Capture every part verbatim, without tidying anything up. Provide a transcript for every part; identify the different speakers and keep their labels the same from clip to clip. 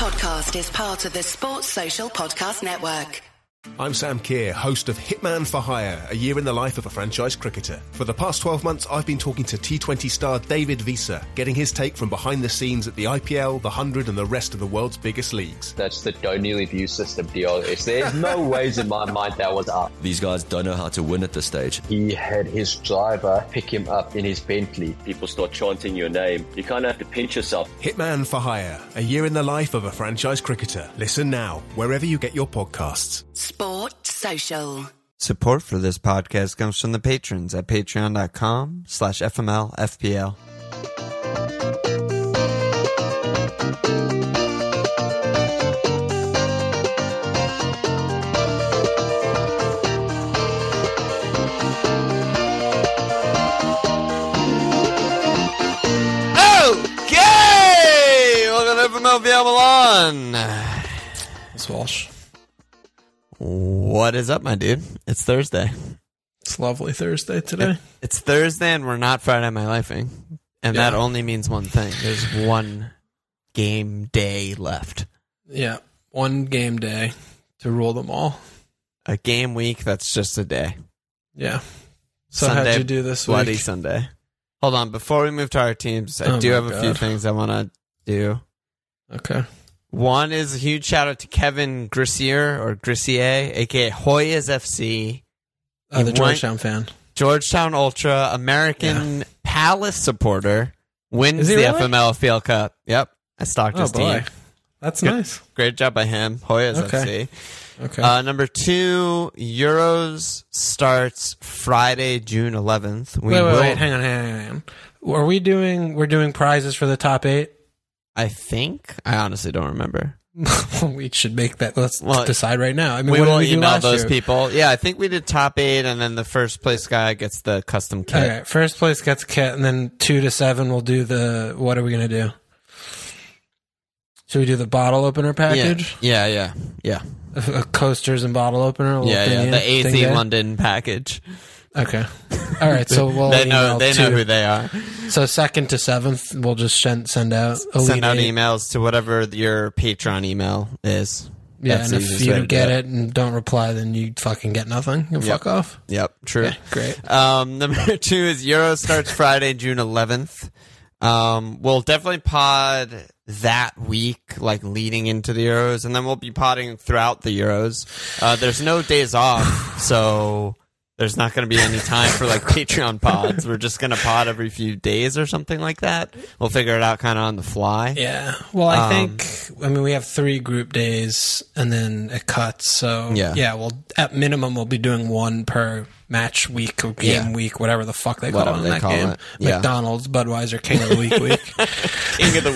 Speaker 1: podcast is part of the Sports Social Podcast Network.
Speaker 2: I'm Sam Keir, host of Hitman for Hire, a year in the life of a franchise cricketer. For the past twelve months, I've been talking to T twenty star David Visa, getting his take from behind the scenes at the I P L, the one hundred and the rest of the world's biggest leagues.
Speaker 3: That's the O'Neil view system deal. Is there's no ways in my mind that was up.
Speaker 4: These guys don't know how to win at this stage.
Speaker 3: He had his driver pick him up in his Bentley.
Speaker 4: People start chanting your name. You kind of have to pinch yourself.
Speaker 2: Hitman for Hire, a year in the life of a franchise cricketer. Listen now, wherever you get your podcasts.
Speaker 1: Sport Social.
Speaker 5: Support for this podcast comes from the patrons at patreon.com slash FMLFPL. Okay! Welcome to F M L F P L Milan.
Speaker 6: It's Walsh.
Speaker 5: What is up, my dude? It's Thursday.
Speaker 6: It's lovely Thursday today.
Speaker 5: It, it's Thursday, and we're not Friday Night Lifing. And
Speaker 6: Yeah.
Speaker 5: that only means one thing. There's one game day left.
Speaker 6: Yeah, one game day to rule them all.
Speaker 5: A game week that's just a day.
Speaker 6: Yeah. So
Speaker 5: Sunday,
Speaker 6: how'd you do this
Speaker 5: Bloody
Speaker 6: week?
Speaker 5: Sunday. Hold on. Before we move to our teams, I
Speaker 6: Oh
Speaker 5: do
Speaker 6: my
Speaker 5: have a few
Speaker 6: God.
Speaker 5: things I want to do.
Speaker 6: Okay.
Speaker 5: One is a huge shout out to Kevin Grissier, or Grissier, a k a. Hoyas F C.
Speaker 6: Uh, the
Speaker 5: He won-
Speaker 6: Georgetown fan.
Speaker 5: Georgetown Ultra, American Palace supporter, wins
Speaker 6: Is
Speaker 5: the
Speaker 6: he
Speaker 5: F
Speaker 6: really?
Speaker 5: M L F P L Cup. Yep. I stalked
Speaker 6: Oh,
Speaker 5: his
Speaker 6: boy.
Speaker 5: team.
Speaker 6: That's
Speaker 5: Good.
Speaker 6: nice.
Speaker 5: Great job by him. Hoyas
Speaker 6: Okay.
Speaker 5: F C.
Speaker 6: Okay.
Speaker 5: Uh, number two, Euros starts Friday, June eleventh. We
Speaker 6: wait, wait,
Speaker 5: will,
Speaker 6: wait. Hang on, hang on, hang on. Are we doing, we're doing prizes for the top eight?
Speaker 5: I think. I honestly don't remember.
Speaker 6: We should make that. Let's
Speaker 5: Well,
Speaker 6: decide right now. I mean,
Speaker 5: We
Speaker 6: what did
Speaker 5: will
Speaker 6: we do
Speaker 5: email
Speaker 6: last
Speaker 5: those
Speaker 6: year?
Speaker 5: people. Yeah, I think we did top eight, and then the first place guy gets the custom kit.
Speaker 6: Okay, first place gets a kit, and then two to seven we'll do the, what are we going to do? Should we do the bottle opener package?
Speaker 5: Yeah, yeah, yeah.
Speaker 6: A, a coasters and bottle opener? A little
Speaker 5: Yeah, yeah.
Speaker 6: thingy-
Speaker 5: The A
Speaker 6: thing
Speaker 5: Z
Speaker 6: there?
Speaker 5: London package.
Speaker 6: Okay. All right, so we'll
Speaker 5: they know
Speaker 6: email
Speaker 5: they
Speaker 6: two.
Speaker 5: know who they are.
Speaker 6: So second to seventh, we'll just send, send out Elite
Speaker 5: Send out
Speaker 6: eight.
Speaker 5: emails to whatever your Patreon email is.
Speaker 6: Yeah,
Speaker 5: That's
Speaker 6: and
Speaker 5: the
Speaker 6: if
Speaker 5: easiest
Speaker 6: you
Speaker 5: way to
Speaker 6: don't get
Speaker 5: do
Speaker 6: it and don't reply, then you fucking get nothing. You
Speaker 5: Yep.
Speaker 6: fuck off.
Speaker 5: Yep, true.
Speaker 6: Okay, great.
Speaker 5: Um, number two is Euro starts Friday, June eleventh. Um, we'll definitely pod that week, like leading into the Euros, and then we'll be podding throughout the Euros. Uh, there's no days off, so there's not going to be any time for like Patreon pods. We're just going to pod every few days or something like that. We'll figure it out kind of on the fly.
Speaker 6: Yeah. Well, I
Speaker 5: Um,
Speaker 6: think, I mean, we have three group days and then it cuts. So,
Speaker 5: Yeah.
Speaker 6: yeah, well, at minimum, we'll be doing one per match week or game
Speaker 5: Yeah.
Speaker 6: week, whatever the fuck they call
Speaker 5: Whatever
Speaker 6: it in
Speaker 5: they
Speaker 6: that
Speaker 5: call
Speaker 6: game.
Speaker 5: it. Yeah.
Speaker 6: McDonald's, Budweiser, King of the Week week.
Speaker 5: King of the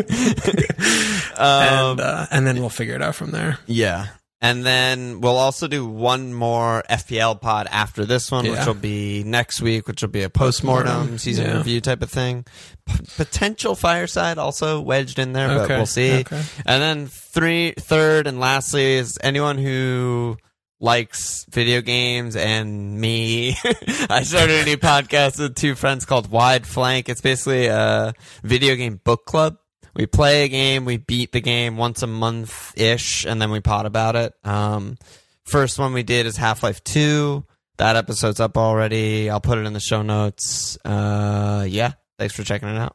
Speaker 5: week. um,
Speaker 6: and, uh, and then we'll figure it out from there.
Speaker 5: Yeah. And then we'll also do one more F P L pod after this one,
Speaker 6: Yeah.
Speaker 5: which will be next week, which will be a post-mortem
Speaker 6: Postmortem,
Speaker 5: season
Speaker 6: yeah.
Speaker 5: review type of thing. P- potential fireside also wedged in there, but
Speaker 6: Okay,
Speaker 5: we'll see.
Speaker 6: okay.
Speaker 5: And then three, third and lastly is anyone who likes video games and me. I started a new podcast with two friends called Wide Flank. It's basically a video game book club. We play a game, we beat the game once a month-ish, and then we pod about it. Um, first one we did is Half-Life two. That episode's up already. I'll put it in the show notes. Uh, yeah, thanks for checking it out.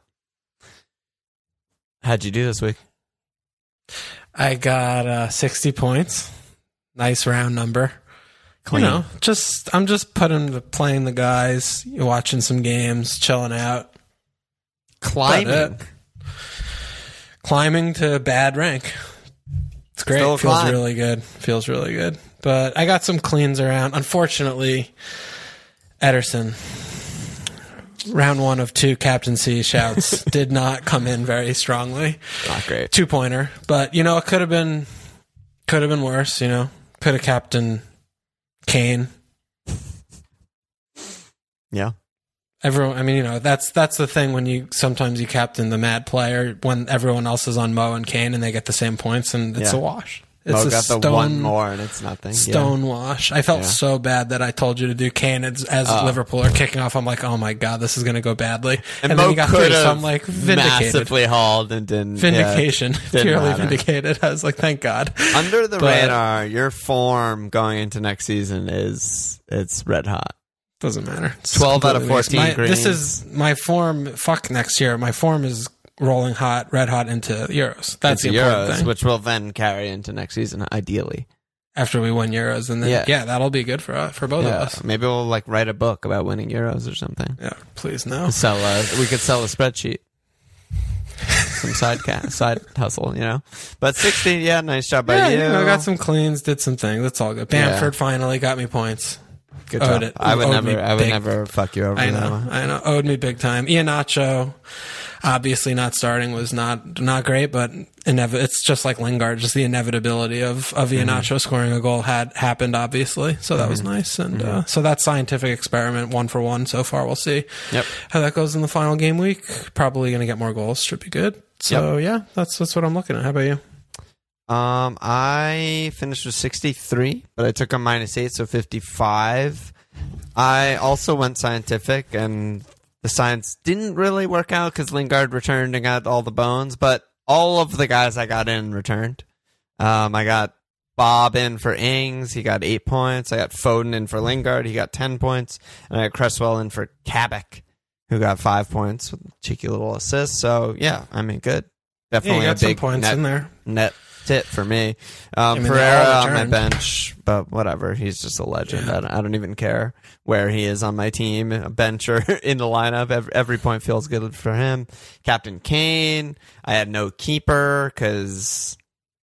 Speaker 5: How'd you do this week?
Speaker 6: I got uh, sixty points. Nice round number.
Speaker 5: Clean.
Speaker 6: You know, just I'm just putting the playing the guys, watching some games, chilling out,
Speaker 5: Climbing.
Speaker 6: About it. climbing to bad rank. It's great.
Speaker 5: Still a
Speaker 6: Feels
Speaker 5: climb.
Speaker 6: really good. Feels really good. But I got some cleans around. Unfortunately, Ederson, round one of two captaincy shouts, did not come in very strongly.
Speaker 5: Not great.
Speaker 6: Two pointer, but you know it could have been, could have been worse. You know, could have captain Kane.
Speaker 5: Yeah.
Speaker 6: Everyone, I mean, you know, that's that's the thing when you sometimes you captain the mad player when everyone else is on Mo and Kane and they get the same points and it's
Speaker 5: Yeah.
Speaker 6: a wash. It's
Speaker 5: Mo
Speaker 6: a
Speaker 5: got
Speaker 6: stone,
Speaker 5: the one more, and it's nothing.
Speaker 6: Stonewash. I felt
Speaker 5: Yeah.
Speaker 6: so bad that I told you to do Kane as, as
Speaker 5: Oh.
Speaker 6: Liverpool are kicking off. I'm like, oh my god, this is going to go badly.
Speaker 5: And,
Speaker 6: And,
Speaker 5: Mo
Speaker 6: then he got
Speaker 5: could
Speaker 6: three, so
Speaker 5: have
Speaker 6: I'm like, vindicated.
Speaker 5: massively hauled and didn't.
Speaker 6: Vindication.
Speaker 5: Yeah, didn't
Speaker 6: Purely
Speaker 5: matter.
Speaker 6: vindicated. I was like, thank God.
Speaker 5: Under the
Speaker 6: But-
Speaker 5: radar, your form going into next season is it's red hot.
Speaker 6: Doesn't matter. It's
Speaker 5: twelve out of
Speaker 6: completely
Speaker 5: fourteen
Speaker 6: my, This
Speaker 5: greens.
Speaker 6: is my form. Fuck next year. My form is rolling hot, red hot into Euros. That's
Speaker 5: Into
Speaker 6: the important
Speaker 5: Euros,
Speaker 6: thing.
Speaker 5: which will then carry into next season, ideally.
Speaker 6: After we win Euros, and then
Speaker 5: Yeah.
Speaker 6: yeah, that'll be good for uh, for both
Speaker 5: Yeah,
Speaker 6: of us.
Speaker 5: maybe we'll like write a book about winning Euros or something.
Speaker 6: Yeah, please no.
Speaker 5: Sell a, we could sell a spreadsheet. Some side ca- side hustle, you know. But sixteen, yeah, nice job by
Speaker 6: Yeah,
Speaker 5: you.
Speaker 6: you know, got some cleans, did some things. That's all good. Bamford
Speaker 5: Yeah.
Speaker 6: finally got me points.
Speaker 5: Good
Speaker 6: owed
Speaker 5: job.
Speaker 6: it.
Speaker 5: I would
Speaker 6: Owed me
Speaker 5: never, I would
Speaker 6: big.
Speaker 5: never fuck you over
Speaker 6: I
Speaker 5: that
Speaker 6: know,
Speaker 5: one.
Speaker 6: I know. Owed me big time. Iheanacho, obviously not starting was not not great, but inev- it's just like Lingard. Just the inevitability of of
Speaker 5: Mm-hmm.
Speaker 6: Iheanacho scoring a goal had happened, obviously. So that was nice, and
Speaker 5: Mm-hmm.
Speaker 6: uh, so that scientific experiment, one for one so far. We'll see
Speaker 5: Yep.
Speaker 6: how that goes in the final game week. Probably going to get more goals. Should be good. So yeah, that's that's what I'm looking at. How about you?
Speaker 5: Um, I finished with sixty-three, but I took a minus eight, so fifty-five. I also went scientific, and the science didn't really work out because Lingard returned and got all the bones, but all of the guys I got in returned. Um, I got Bob in for Ings. He got eight points. I got Foden in for Lingard. He got ten points. And I got Cresswell in for Kabak, who got five points with a cheeky little assist. So, yeah, I mean, good.
Speaker 6: Yeah,
Speaker 5: Definitely
Speaker 6: you got
Speaker 5: a
Speaker 6: some
Speaker 5: big
Speaker 6: points
Speaker 5: net,
Speaker 6: in there.
Speaker 5: net tit for me. Um,
Speaker 6: I mean, they
Speaker 5: Pereira
Speaker 6: all
Speaker 5: on my
Speaker 6: returned.
Speaker 5: bench, but whatever. He's just a legend.
Speaker 6: Yeah.
Speaker 5: I, don't, I don't even care where he is on my team, a bench or in the lineup. Every, every point feels good for him. Captain Kane. I had no keeper because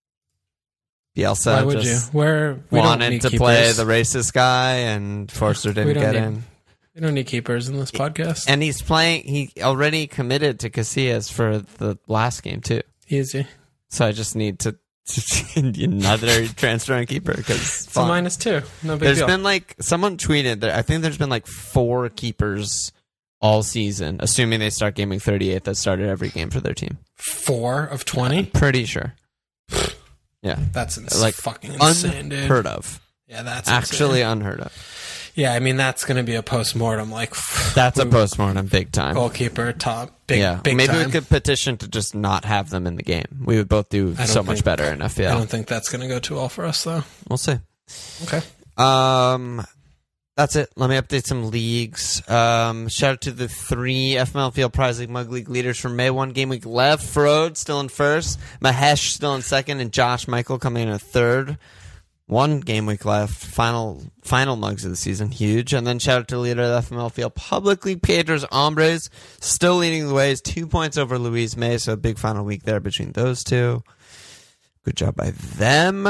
Speaker 5: Bielsa
Speaker 6: Why would
Speaker 5: just
Speaker 6: you? Where we don't
Speaker 5: wanted
Speaker 6: need
Speaker 5: to
Speaker 6: keepers.
Speaker 5: play the racist guy, and Forster
Speaker 6: We
Speaker 5: didn't
Speaker 6: don't
Speaker 5: get
Speaker 6: need-
Speaker 5: in.
Speaker 6: We don't need keepers in this podcast.
Speaker 5: And he's playing. He already committed to Casillas for the last game too.
Speaker 6: Easy.
Speaker 5: So I just need to, to another transfer and keeper because
Speaker 6: It's a minus two. No big
Speaker 5: There's
Speaker 6: deal.
Speaker 5: been like someone tweeted that I think there's been like four keepers all season, assuming they start gaming thirty-eight that started every game for their team.
Speaker 6: Four of twenty.
Speaker 5: Pretty sure. Yeah,
Speaker 6: That's ins-
Speaker 5: like
Speaker 6: fucking insane, dude.
Speaker 5: unheard of.
Speaker 6: Yeah, that's
Speaker 5: Actually
Speaker 6: insane.
Speaker 5: unheard of.
Speaker 6: Yeah, I mean that's going to be a post-mortem. Like
Speaker 5: That's a postmortem, big time.
Speaker 6: goalkeeper, top, big,
Speaker 5: yeah,
Speaker 6: big
Speaker 5: maybe
Speaker 6: time.
Speaker 5: we could petition to just not have them in the game. We would both do
Speaker 6: I don't
Speaker 5: so much
Speaker 6: think-
Speaker 5: better in F P
Speaker 6: I
Speaker 5: L.
Speaker 6: don't think that's going to go too well for us, though.
Speaker 5: We'll see.
Speaker 6: Okay.
Speaker 5: Um, that's it. Let me update some leagues. Um, shout out to the three F M L Field Prize League Mug League leaders from May. One game week left. Frode still in first. Mahesh still in second, and Josh Michael coming in a third. One game week left. Final final mugs of the season. Huge. And then shout out to the leader of the F M L Field Public League, Pedro's Hombres, still leading the way. He's two points over Louise May, so a big final week there between those two. Good job by them.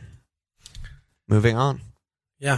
Speaker 5: Moving on.
Speaker 6: Yeah.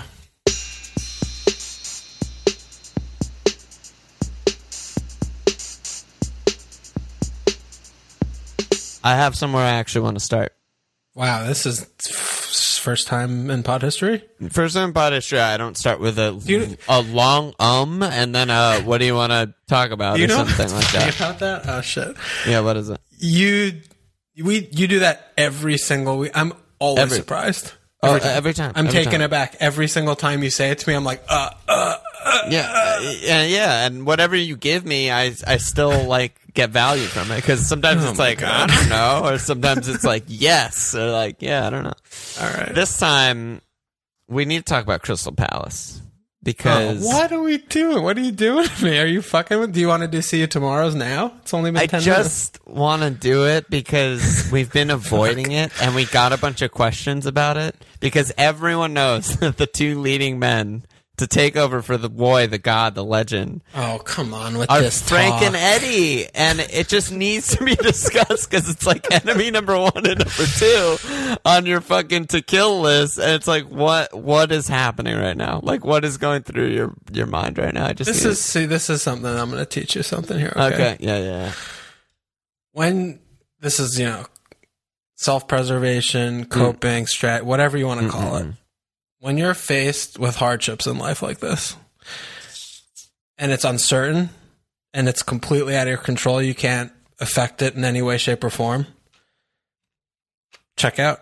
Speaker 5: I have somewhere I actually want to start.
Speaker 6: Wow, this is f- first time in pod history.
Speaker 5: First time pod history, I don't start with a
Speaker 6: You-
Speaker 5: a long um and then uh what do you want to talk about
Speaker 6: You
Speaker 5: or
Speaker 6: know
Speaker 5: something like
Speaker 6: think
Speaker 5: that.
Speaker 6: about that? Oh shit!
Speaker 5: Yeah, what is it?
Speaker 6: You we you do that every single week. I'm always
Speaker 5: Every-
Speaker 6: surprised.
Speaker 5: Oh, every time.
Speaker 6: I'm
Speaker 5: every
Speaker 6: taken
Speaker 5: time.
Speaker 6: aback every single time you say it to me. I'm like, uh, uh,
Speaker 5: Yeah, uh, yeah, yeah, and whatever you give me, I I still like get value from it because sometimes
Speaker 6: Oh
Speaker 5: it's
Speaker 6: my
Speaker 5: like
Speaker 6: God.
Speaker 5: I don't know, or sometimes it's like yes, or like yeah, I don't know.
Speaker 6: all right.
Speaker 5: This time we need to talk about Crystal Palace because
Speaker 6: Oh, what are we doing? What are you doing to me? Are you fucking with? Do you want to do see you tomorrow's now? It's only been
Speaker 5: I
Speaker 6: ten minutes.
Speaker 5: just want to do it because we've been avoiding it and we got a bunch of questions about it because everyone knows that the two leading men to take over for the boy, the god, the legend
Speaker 6: Oh come on with
Speaker 5: are
Speaker 6: this
Speaker 5: Frank
Speaker 6: talk.
Speaker 5: and Eddie, and it just needs to be discussed because it's like enemy number one and number two on your fucking to kill list, and it's like what what is happening right now? Like what is going through your your mind right now? I just
Speaker 6: This
Speaker 5: need
Speaker 6: is see. This is something I'm going to teach you something here.
Speaker 5: to-
Speaker 6: Okay.
Speaker 5: okay, yeah, yeah.
Speaker 6: When this is you know self preservation, coping, strat, whatever you want to call it. When you're faced with hardships in life like this, and it's uncertain, and it's completely out of your control, you can't affect it in any way, shape, or form. Check out.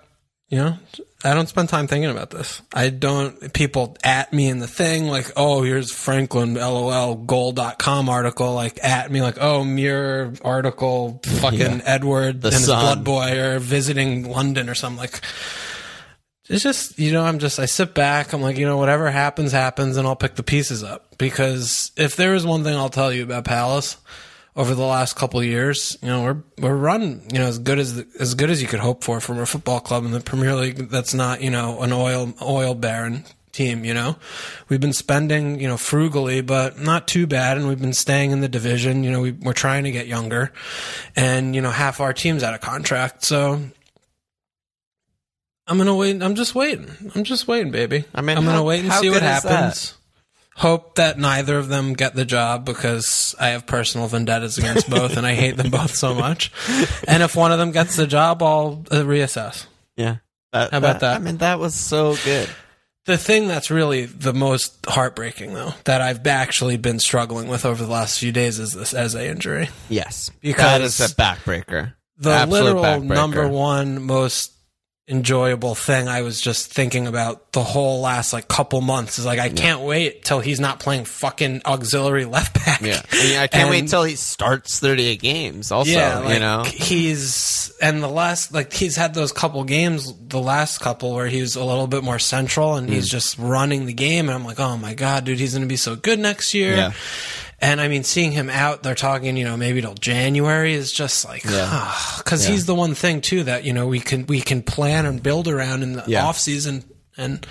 Speaker 6: You know, I don't spend time thinking about this. I don't, people at me in the thing, like, oh, here's Franklin, LOL, goal dot com article, like, at me, like, oh, Mirror article, fucking
Speaker 5: Yeah.
Speaker 6: Edward
Speaker 5: The
Speaker 6: and his
Speaker 5: Sun.
Speaker 6: blood boy are visiting London or something. Like, it's just, you know, I'm just, I sit back, I'm like, you know, whatever happens, happens, and I'll pick the pieces up. Because if there is one thing I'll tell you about Palace over the last couple of years, you know, we're we're run, you know, as good as the, as good as you could hope for from a football club in the Premier League. That's not, you know, an oil oil baron team. You know, we've been spending, you know, frugally, but not too bad, and we've been staying in the division. You know, we, we're trying to get younger, and you know, half our team's out of contract, so. I'm gonna wait. I'm just waiting. I'm just waiting, baby.
Speaker 5: I mean,
Speaker 6: I'm
Speaker 5: how-
Speaker 6: gonna wait and
Speaker 5: how
Speaker 6: see what
Speaker 5: good is
Speaker 6: happens.
Speaker 5: that?
Speaker 6: Hope that neither of them get the job because I have personal vendettas against both, and I hate them both so much. And if one of them gets the job, I'll uh, reassess.
Speaker 5: Yeah. That,
Speaker 6: How about that?
Speaker 5: I mean, that was so good.
Speaker 6: The thing that's really the most heartbreaking, though, that I've actually been struggling with over the last few days is this Eze injury.
Speaker 5: Yes.
Speaker 6: Because
Speaker 5: that is a backbreaker.
Speaker 6: The
Speaker 5: Absolute
Speaker 6: literal
Speaker 5: backbreaker.
Speaker 6: number one most enjoyable thing I was just thinking about the whole last like couple months is like I can't wait till he's not playing fucking auxiliary left back.
Speaker 5: Yeah. I, mean, I can't wait
Speaker 6: And-
Speaker 5: till he starts thirty-eight games also,
Speaker 6: yeah, like,
Speaker 5: you know?
Speaker 6: he's and the last like he's had those couple games, the last couple where he was a little bit more central and
Speaker 5: Mm.
Speaker 6: he's just running the game, and I'm like, oh my god, dude, he's gonna be so good next year.
Speaker 5: Yeah.
Speaker 6: And I mean, seeing him out, they're talking, you know, maybe till January is just like, because
Speaker 5: Yeah.
Speaker 6: he's the one thing too that you know we can we can plan and build around in the
Speaker 5: Yeah.
Speaker 6: off season, and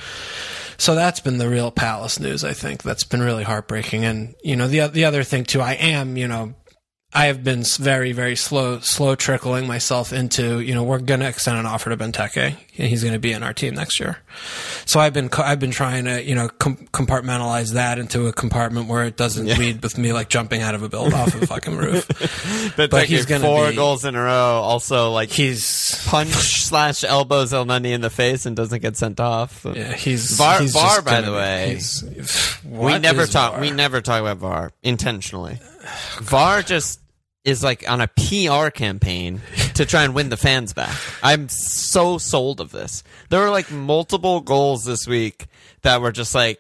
Speaker 6: so that's been the real Palace news. I think that's been really heartbreaking. And you know, the the other thing too, I am, you know, I have been very very slow slow trickling myself into, you know, we're going to extend an offer to Benteke, and he's going to be in our team next year. So I've been I've been trying to, you know, com- compartmentalize that into a compartment where it doesn't lead with me like jumping out of a build off of a fucking roof.
Speaker 5: But,
Speaker 6: But
Speaker 5: like,
Speaker 6: he's gonna
Speaker 5: four
Speaker 6: be-
Speaker 5: goals in a row. Also, like,
Speaker 6: He's
Speaker 5: punch slash elbows El Nani in the face and doesn't get sent off.
Speaker 6: yeah, he's
Speaker 5: VAR-
Speaker 6: he's
Speaker 5: VAR,
Speaker 6: just
Speaker 5: by
Speaker 6: gonna
Speaker 5: the
Speaker 6: be-
Speaker 5: way.
Speaker 6: he's-
Speaker 5: we
Speaker 6: what
Speaker 5: never
Speaker 6: is
Speaker 5: talk.
Speaker 6: VAR?
Speaker 5: We never talk about V A R intentionally. V A R just is like on a P R campaign to try and win the fans back. I'm so sold of this. There were like multiple goals this week that were just like,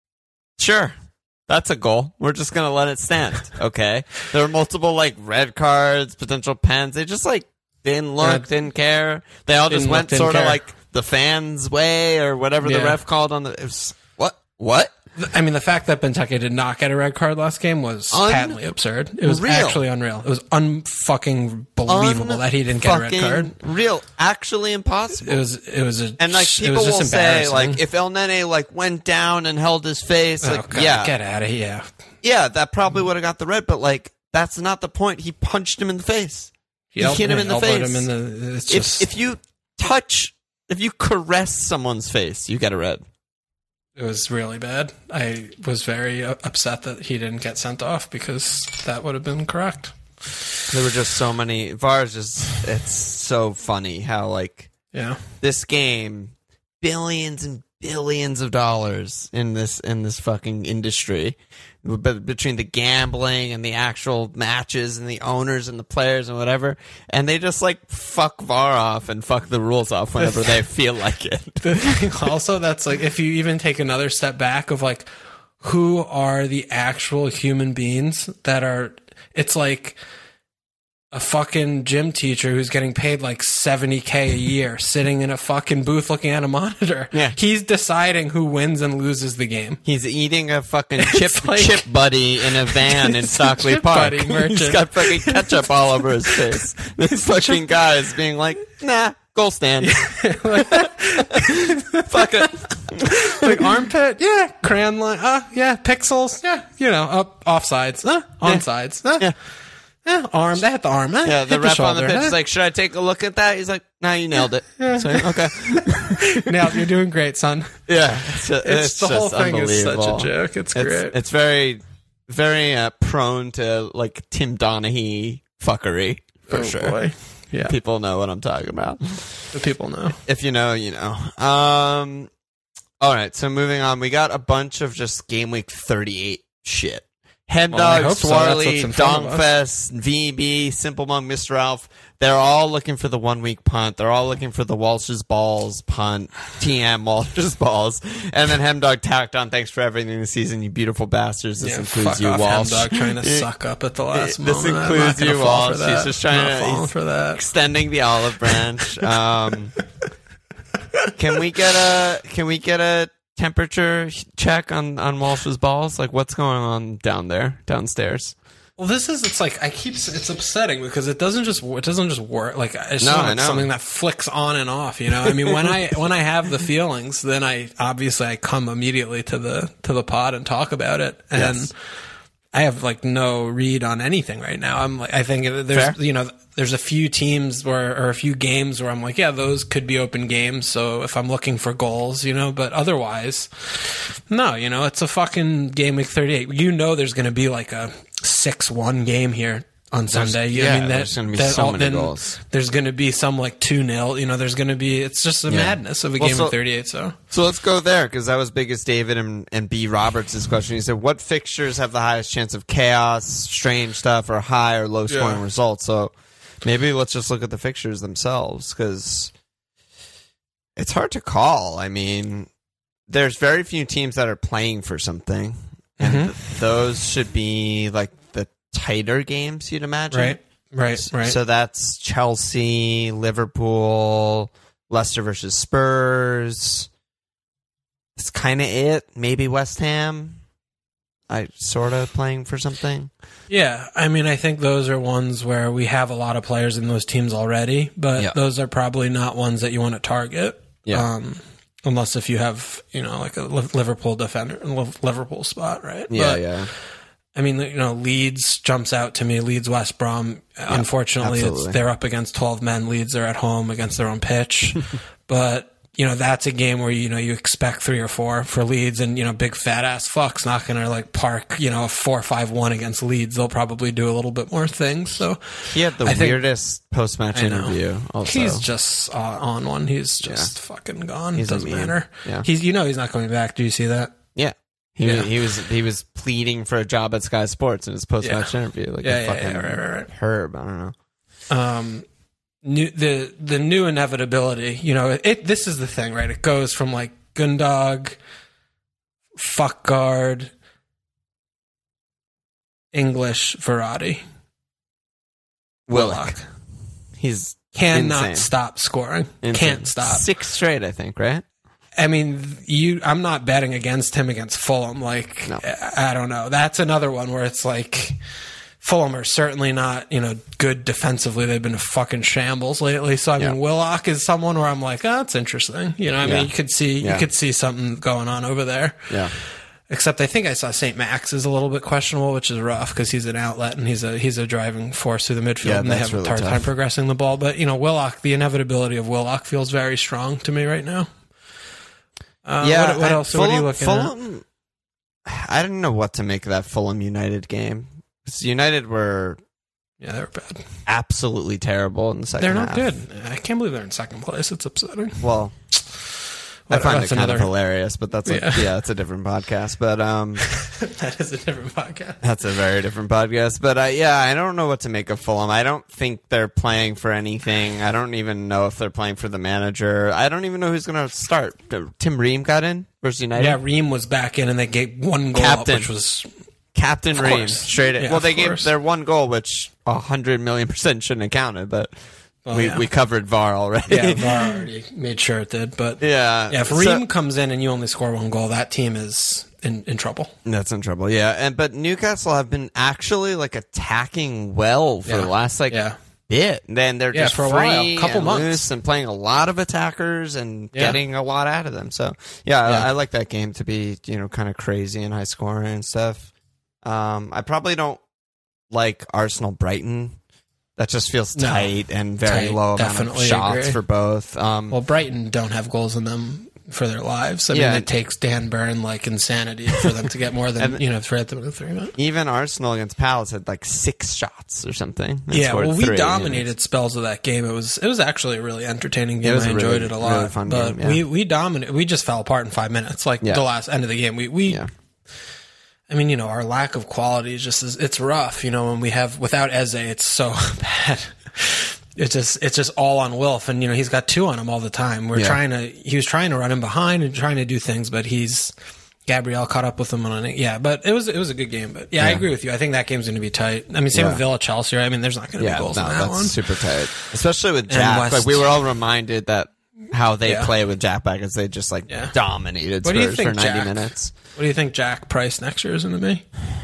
Speaker 5: sure, that's a goal. We're just gonna let it stand. Okay. There were multiple like red cards, potential pens. They just like didn't look,
Speaker 6: Yeah.
Speaker 5: didn't care. They all just
Speaker 6: Didn't
Speaker 5: went
Speaker 6: look, didn't
Speaker 5: sort of
Speaker 6: care.
Speaker 5: like the fans' way or whatever the
Speaker 6: Yeah.
Speaker 5: ref called on the. It was, what? What?
Speaker 6: I mean, the fact that Benteke did not get a red card last game was
Speaker 5: Un-
Speaker 6: patently absurd. It was
Speaker 5: real.
Speaker 6: actually unreal. It was unfucking believable that he didn't get a red card.
Speaker 5: Unfucking Real, actually impossible.
Speaker 6: It was it was a
Speaker 5: and like
Speaker 6: it
Speaker 5: people
Speaker 6: was just
Speaker 5: will say,
Speaker 6: embarrassing.
Speaker 5: like if El Nene like went down and held his face,
Speaker 6: oh,
Speaker 5: like
Speaker 6: God,
Speaker 5: yeah,
Speaker 6: get out of here.
Speaker 5: yeah, that probably would have got the red. But like that's not the point. He punched him in the face. He
Speaker 6: el-
Speaker 5: hit him in the
Speaker 6: elbowed
Speaker 5: face.
Speaker 6: Him in the, it's
Speaker 5: If
Speaker 6: just,
Speaker 5: if you touch, if you caress someone's face, you get a red.
Speaker 6: it was really bad. I was very uh, upset that he didn't get sent off because that would have been correct.
Speaker 5: There were just so many. V A R is just, it's so funny how like
Speaker 6: Yeah.
Speaker 5: this game, billions and billions of dollars in this in this fucking industry, but between the gambling and the actual matches and the owners and the players and whatever, and they just like fuck V A R off and fuck the rules off whenever they feel like it.
Speaker 6: The thing also that's like if you even take another step back of like who are the actual human beings that are it's like a fucking gym teacher who's getting paid like seventy K a year sitting in a fucking booth looking at a monitor.
Speaker 5: Yeah.
Speaker 6: He's deciding who wins and loses the game.
Speaker 5: He's eating a fucking chip
Speaker 6: like-
Speaker 5: chip buddy in a van in
Speaker 6: It's a
Speaker 5: Stockley
Speaker 6: Chip
Speaker 5: Park.
Speaker 6: Buddy merchant.
Speaker 5: He's got fucking ketchup all over his face. This fucking guy is being like, nah, goal stand. Fuck it.
Speaker 6: Like armpit, yeah, crayon line, uh, yeah, pixels, yeah, you know, up offsides, uh, onsides, uh,
Speaker 5: Yeah.
Speaker 6: yeah, arm, they hit the arm, uh,
Speaker 5: Yeah, the
Speaker 6: hit
Speaker 5: ref on the
Speaker 6: shoulder,
Speaker 5: pitch
Speaker 6: uh.
Speaker 5: is like, should I take a look at that? He's like, nah, you nailed it. So, okay.
Speaker 6: Now you're doing great, son.
Speaker 5: Yeah. It's, just,
Speaker 6: It's,
Speaker 5: it's
Speaker 6: the whole
Speaker 5: just
Speaker 6: thing is such a
Speaker 5: unbelievable.
Speaker 6: joke. It's
Speaker 5: It's,
Speaker 6: great.
Speaker 5: it's very, very uh, prone to like Tim Donaghy fuckery, for
Speaker 6: Oh,
Speaker 5: sure.
Speaker 6: boy. Yeah,
Speaker 5: People know what I'm talking about.
Speaker 6: the people know.
Speaker 5: If you know, you know. Um, all right, so moving on. We got a bunch of just game week thirty-eight shit. Hemdog,
Speaker 6: Well, I hope so. That's what's
Speaker 5: Swarley,
Speaker 6: in front of us.
Speaker 5: Dongfest, V B, Simple Monk, Mister Ralph, they're all looking for the one week punt. They're all looking for the Walsh's Balls punt, T M Walsh's Balls. And then Hemdog tacked on, thanks for everything this season, you beautiful bastards. This
Speaker 6: Yeah,
Speaker 5: includes
Speaker 6: fuck
Speaker 5: you,
Speaker 6: off,
Speaker 5: Walsh.
Speaker 6: Hemdog trying to suck up at the last
Speaker 5: This
Speaker 6: moment. I'm
Speaker 5: includes
Speaker 6: not gonna
Speaker 5: you,
Speaker 6: fall for
Speaker 5: Walsh.
Speaker 6: that.
Speaker 5: He's just trying
Speaker 6: I'm not
Speaker 5: to
Speaker 6: falling
Speaker 5: he's
Speaker 6: for that.
Speaker 5: extending the olive branch. Um, can we get a can we get a temperature check on on Walsh's Balls? Like, what's going on down there, downstairs?
Speaker 6: Well, this is, it's like, I keep, it's upsetting because it doesn't just, it doesn't just work. Like, it's
Speaker 5: No,
Speaker 6: not
Speaker 5: I
Speaker 6: like
Speaker 5: know.
Speaker 6: something that flicks on and off, you know? I mean, when I, when I have the feelings, then I, obviously I come immediately to the, to the pod and talk about it. And
Speaker 5: Yes.
Speaker 6: I have like no read on anything right now. I'm like, I think there's,
Speaker 5: Fair.
Speaker 6: you know, there's a few teams where, or a few games where I'm like, yeah, those could be open games. So if I'm looking for goals, you know, but otherwise, no, you know, it's a fucking game week thirty-eight. You know, there's going to be like a six one game here on Sunday. You-
Speaker 5: yeah,
Speaker 6: I mean, that,
Speaker 5: there's gonna be
Speaker 6: that
Speaker 5: so
Speaker 6: all-
Speaker 5: many
Speaker 6: then
Speaker 5: goals.
Speaker 6: There's going to be some like two nil, you know, there's going to be, it's just a
Speaker 5: Yeah.
Speaker 6: madness of a
Speaker 5: Well,
Speaker 6: game
Speaker 5: so-
Speaker 6: week thirty-eight. So
Speaker 5: So let's go there, because that was big as David and, and B. Roberts' question. He said, what fixtures have the highest chance of chaos, strange stuff, or high or low scoring
Speaker 6: Yeah.
Speaker 5: results? So maybe let's just look at the fixtures themselves, because it's hard to call. I mean, there's very few teams that are playing for something, and
Speaker 6: Mhm.
Speaker 5: th- those should be like the tighter games, you'd imagine.
Speaker 6: right, right, right.
Speaker 5: So that's Chelsea, Liverpool, Leicester versus Spurs. It's kind of it. Maybe West Ham. I sort of playing for something.
Speaker 6: Yeah, I mean, I think those are ones where we have a lot of players in those teams already, but
Speaker 5: Yeah.
Speaker 6: those are probably not ones that you want to target.
Speaker 5: Yeah.
Speaker 6: Um, unless if you have, you know, like a Liv- Liverpool defender, Liv- Liverpool spot, right?
Speaker 5: Yeah,
Speaker 6: But,
Speaker 5: yeah.
Speaker 6: I mean, you know, Leeds jumps out to me. Leeds, West Brom. Unfortunately, it's,
Speaker 5: absolutely.
Speaker 6: they're up against twelve men. Leeds are at home against their own pitch, but. You know, that's a game where, you know, you expect three or four for Leeds, and, you know, big fat ass fuck's not going to like park, you know, a four five one against Leeds. They'll probably do a little bit more things. So
Speaker 5: He had the
Speaker 6: I think-
Speaker 5: weirdest post match
Speaker 6: I know.
Speaker 5: interview. Also,
Speaker 6: he's just uh, on one. He's just fucking gone.
Speaker 5: He's a
Speaker 6: Doesn't
Speaker 5: meme.
Speaker 6: matter.
Speaker 5: Yeah.
Speaker 6: He's, you know, he's not coming back. Do you see that?
Speaker 5: yeah. He,
Speaker 6: Yeah.
Speaker 5: he was he was pleading for a job at Sky Sports in his post match
Speaker 6: Yeah.
Speaker 5: interview, like
Speaker 6: Yeah,
Speaker 5: a
Speaker 6: yeah,
Speaker 5: fucking
Speaker 6: yeah, right, right, right.
Speaker 5: herb. I don't know.
Speaker 6: Um, new, the the new inevitability. You know, it. This is the thing, right? It goes from like Gundog, fuck guard, English, Verratti,
Speaker 5: Willock. He's
Speaker 6: cannot
Speaker 5: insane.
Speaker 6: stop scoring.
Speaker 5: Insane.
Speaker 6: Can't stop.
Speaker 5: Six straight, I think. Right?
Speaker 6: I mean, you. I'm not betting against him against Fulham. Like,
Speaker 5: No.
Speaker 6: I I don't know. That's another one where it's like Fulham are certainly not, you know, good defensively. They've been a fucking shambles lately. So I
Speaker 5: Yeah.
Speaker 6: mean, Willock is someone where I'm like, oh, that's interesting. You know, I
Speaker 5: Yeah.
Speaker 6: mean, you could see
Speaker 5: Yeah.
Speaker 6: you could see something going on over there.
Speaker 5: Yeah.
Speaker 6: Except I think I saw Saint Max is a little bit questionable, which is rough because he's an outlet and he's a he's a driving force through the midfield,
Speaker 5: Yeah,
Speaker 6: and they
Speaker 5: that's
Speaker 6: have
Speaker 5: really
Speaker 6: a hard
Speaker 5: tough.
Speaker 6: time progressing the ball. But you know, Willock, the inevitability of Willock feels very strong to me right now. Uh,
Speaker 5: yeah.
Speaker 6: what, what
Speaker 5: I-
Speaker 6: else? what are you
Speaker 5: Fulham-
Speaker 6: looking at?
Speaker 5: Fulham, I didn't know what to make of that Fulham United game. 'Cause United were
Speaker 6: Yeah, they're bad.
Speaker 5: absolutely terrible in the second
Speaker 6: They're not
Speaker 5: half.
Speaker 6: good. I can't believe they're in second place. It's upsetting.
Speaker 5: Well, I
Speaker 6: What-
Speaker 5: find it
Speaker 6: that's
Speaker 5: kind of
Speaker 6: another-
Speaker 5: hilarious, but that's a,
Speaker 6: Yeah.
Speaker 5: yeah, it's a different podcast. But um,
Speaker 6: That is a different podcast.
Speaker 5: that's a very different podcast. But uh, yeah, I don't know what to make of Fulham. I don't think they're playing for anything. I don't even know if they're playing for the manager. I don't even know who's going to start. Tim Ream got in versus United.
Speaker 6: Yeah, Ream was back in, and they gave one goal,
Speaker 5: Captain.
Speaker 6: up, which was
Speaker 5: Captain
Speaker 6: Of
Speaker 5: Ream
Speaker 6: course.
Speaker 5: straight in.
Speaker 6: Yeah,
Speaker 5: well,
Speaker 6: of
Speaker 5: they gave
Speaker 6: course.
Speaker 5: their one goal, which a hundred million percent shouldn't have counted, but
Speaker 6: Well,
Speaker 5: we,
Speaker 6: yeah.
Speaker 5: we covered V A R already.
Speaker 6: yeah. V A R already made sure it did, but
Speaker 5: yeah.
Speaker 6: yeah, if
Speaker 5: So-
Speaker 6: Ream comes in and you only score one goal, that team is in, in trouble.
Speaker 5: That's in trouble, yeah. And but Newcastle have been actually like attacking well for
Speaker 6: Yeah.
Speaker 5: the last like
Speaker 6: Yeah.
Speaker 5: bit. And then they're
Speaker 6: Yeah,
Speaker 5: just
Speaker 6: for a
Speaker 5: free
Speaker 6: while, couple
Speaker 5: and
Speaker 6: months.
Speaker 5: loose and playing a lot of attackers and
Speaker 6: Yeah.
Speaker 5: getting a lot out of them. So yeah,
Speaker 6: Yeah.
Speaker 5: I, I like that game to be, you know, kind of crazy and high scoring and stuff. Um, I probably don't like Arsenal Brighton. That just feels
Speaker 6: No.
Speaker 5: tight and very
Speaker 6: Tight,
Speaker 5: low amount of
Speaker 6: definitely
Speaker 5: shots
Speaker 6: agree.
Speaker 5: for both. Um,
Speaker 6: Well, Brighton don't have goals in them for their lives. I
Speaker 5: Yeah.
Speaker 6: mean, it takes Dan Burn like insanity for them to get more than
Speaker 5: And-
Speaker 6: you know for them to three minutes.
Speaker 5: even Arsenal against Palace had like six shots or something. and
Speaker 6: Yeah,
Speaker 5: scored
Speaker 6: well, we
Speaker 5: three,
Speaker 6: dominated
Speaker 5: and
Speaker 6: spells of that game. It was it was actually a really entertaining
Speaker 5: It
Speaker 6: game.
Speaker 5: was
Speaker 6: I
Speaker 5: a
Speaker 6: enjoyed
Speaker 5: really-
Speaker 6: it a lot.
Speaker 5: really fun
Speaker 6: but
Speaker 5: game, yeah.
Speaker 6: we we dominated. We just fell apart in five minutes. Like
Speaker 5: Yeah.
Speaker 6: the last end of the game, we we.
Speaker 5: Yeah.
Speaker 6: I mean, you know, our lack of quality is just, it's rough. You know, when we have, without Eze, it's so bad. It's just, it's just all on Wilf. And, you know, he's got two on him all the time. We're
Speaker 5: Yeah.
Speaker 6: trying to, he was trying to run him behind and trying to do things, but he's, Gabrielle caught up with him on it. Yeah, but it was, it was a good game. But yeah, I
Speaker 5: Yeah.
Speaker 6: agree with you. I think that game's going to be tight. I mean, same
Speaker 5: Yeah.
Speaker 6: with Villa Chelsea, right? I mean, there's not going to
Speaker 5: Yeah,
Speaker 6: be goals
Speaker 5: no,
Speaker 6: in that
Speaker 5: that's
Speaker 6: one.
Speaker 5: super tight. Especially with Jack.
Speaker 6: West-
Speaker 5: Like, we were all reminded that how they
Speaker 6: Yeah.
Speaker 5: play with Jack back as they just, like,
Speaker 6: Yeah.
Speaker 5: dominated
Speaker 6: What do you
Speaker 5: Spurs
Speaker 6: think,
Speaker 5: for ninety
Speaker 6: Jack?
Speaker 5: minutes.
Speaker 6: What do you think Jack Price next year is going to be?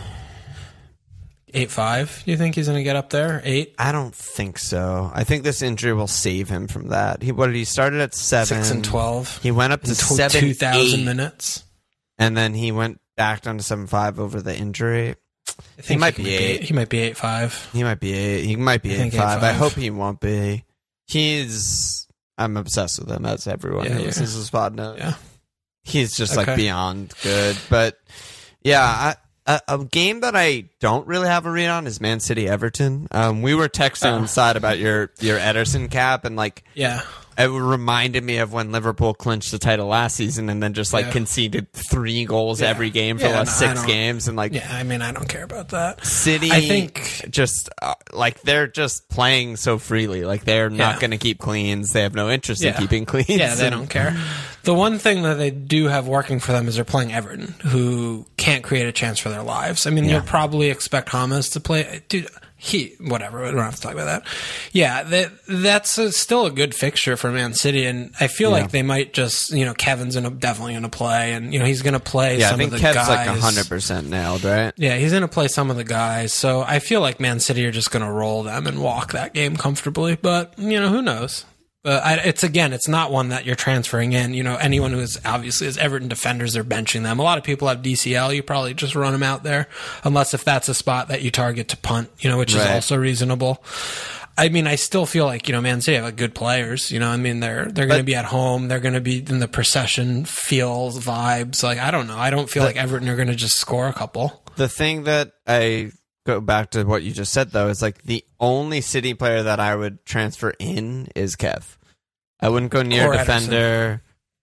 Speaker 6: eight five? Do you think he's going to get up there? eight?
Speaker 5: I don't think so. I think this injury will save him from that. He what did he started at seven,
Speaker 6: six and twelve.
Speaker 5: He went up to
Speaker 6: in
Speaker 5: seven,
Speaker 6: two thousand
Speaker 5: eight,
Speaker 6: minutes.
Speaker 5: and then he went back down to seven five over the injury.
Speaker 6: I think
Speaker 5: might be eight.
Speaker 6: He might be eight five.
Speaker 5: He might be eight. He might be
Speaker 6: I
Speaker 5: eight
Speaker 6: think
Speaker 5: five. I
Speaker 6: eight five.
Speaker 5: hope he won't be. He's. I'm obsessed with him, as everyone
Speaker 6: Yeah,
Speaker 5: who
Speaker 6: yeah.
Speaker 5: listens to this pod knows.
Speaker 6: Yeah.
Speaker 5: He's just
Speaker 6: Okay.
Speaker 5: like beyond good. But yeah, I, a, a game that I don't really have a read on is Man City Everton. Um, we were texting
Speaker 6: Oh.
Speaker 5: inside about your your Ederson cap, and like
Speaker 6: Yeah.
Speaker 5: it reminded me of when Liverpool clinched the title last season and then just like
Speaker 6: Yeah.
Speaker 5: conceded three goals
Speaker 6: Yeah.
Speaker 5: every game for
Speaker 6: Yeah,
Speaker 5: the last
Speaker 6: no, I
Speaker 5: six
Speaker 6: don't-
Speaker 5: games, and like
Speaker 6: Yeah, I mean, I don't care about that.
Speaker 5: City,
Speaker 6: I think-
Speaker 5: just uh, like they're just playing so freely. Like they're not
Speaker 6: Yeah.
Speaker 5: going to keep cleans. They have no interest
Speaker 6: Yeah.
Speaker 5: in keeping cleans.
Speaker 6: Yeah, they
Speaker 5: And-
Speaker 6: don't care. The one thing that they do have working for them is they're playing Everton, who can't create a chance for their lives. I mean,
Speaker 5: Yeah.
Speaker 6: you'll probably expect Hamas to play. Dude, he, whatever, we don't have to talk about that. Yeah, that, that's a, still a good fixture for Man City, and I feel
Speaker 5: Yeah.
Speaker 6: like they might just, you know, Kevin's gonna, definitely going to play, and, you know, he's going to play
Speaker 5: Yeah, I
Speaker 6: some
Speaker 5: think
Speaker 6: of the
Speaker 5: Kev's
Speaker 6: guys.
Speaker 5: like one hundred percent nailed, right?
Speaker 6: Yeah, he's going to play some of the guys. So I feel like Man City are just going to roll them and walk that game comfortably. But, you know, who knows? But I, it's, again, it's not one that you're transferring in. You know, anyone who is obviously is Everton defenders, they're benching them. A lot of people have D C L. You probably just run them out there, unless if that's a spot that you target to punt, you know, which is
Speaker 5: Right.
Speaker 6: also reasonable. I mean, I still feel like, you know, Man City have like good players. You know, I mean, they're they're going to
Speaker 5: But-
Speaker 6: be at home. They're going to be in the procession feels, vibes. Like, I don't know. I don't feel like Everton are going to just score a couple.
Speaker 5: The thing that I go back to what you just said though is like the only City player that I would transfer in is Kev. I wouldn't go near
Speaker 6: Or
Speaker 5: defender.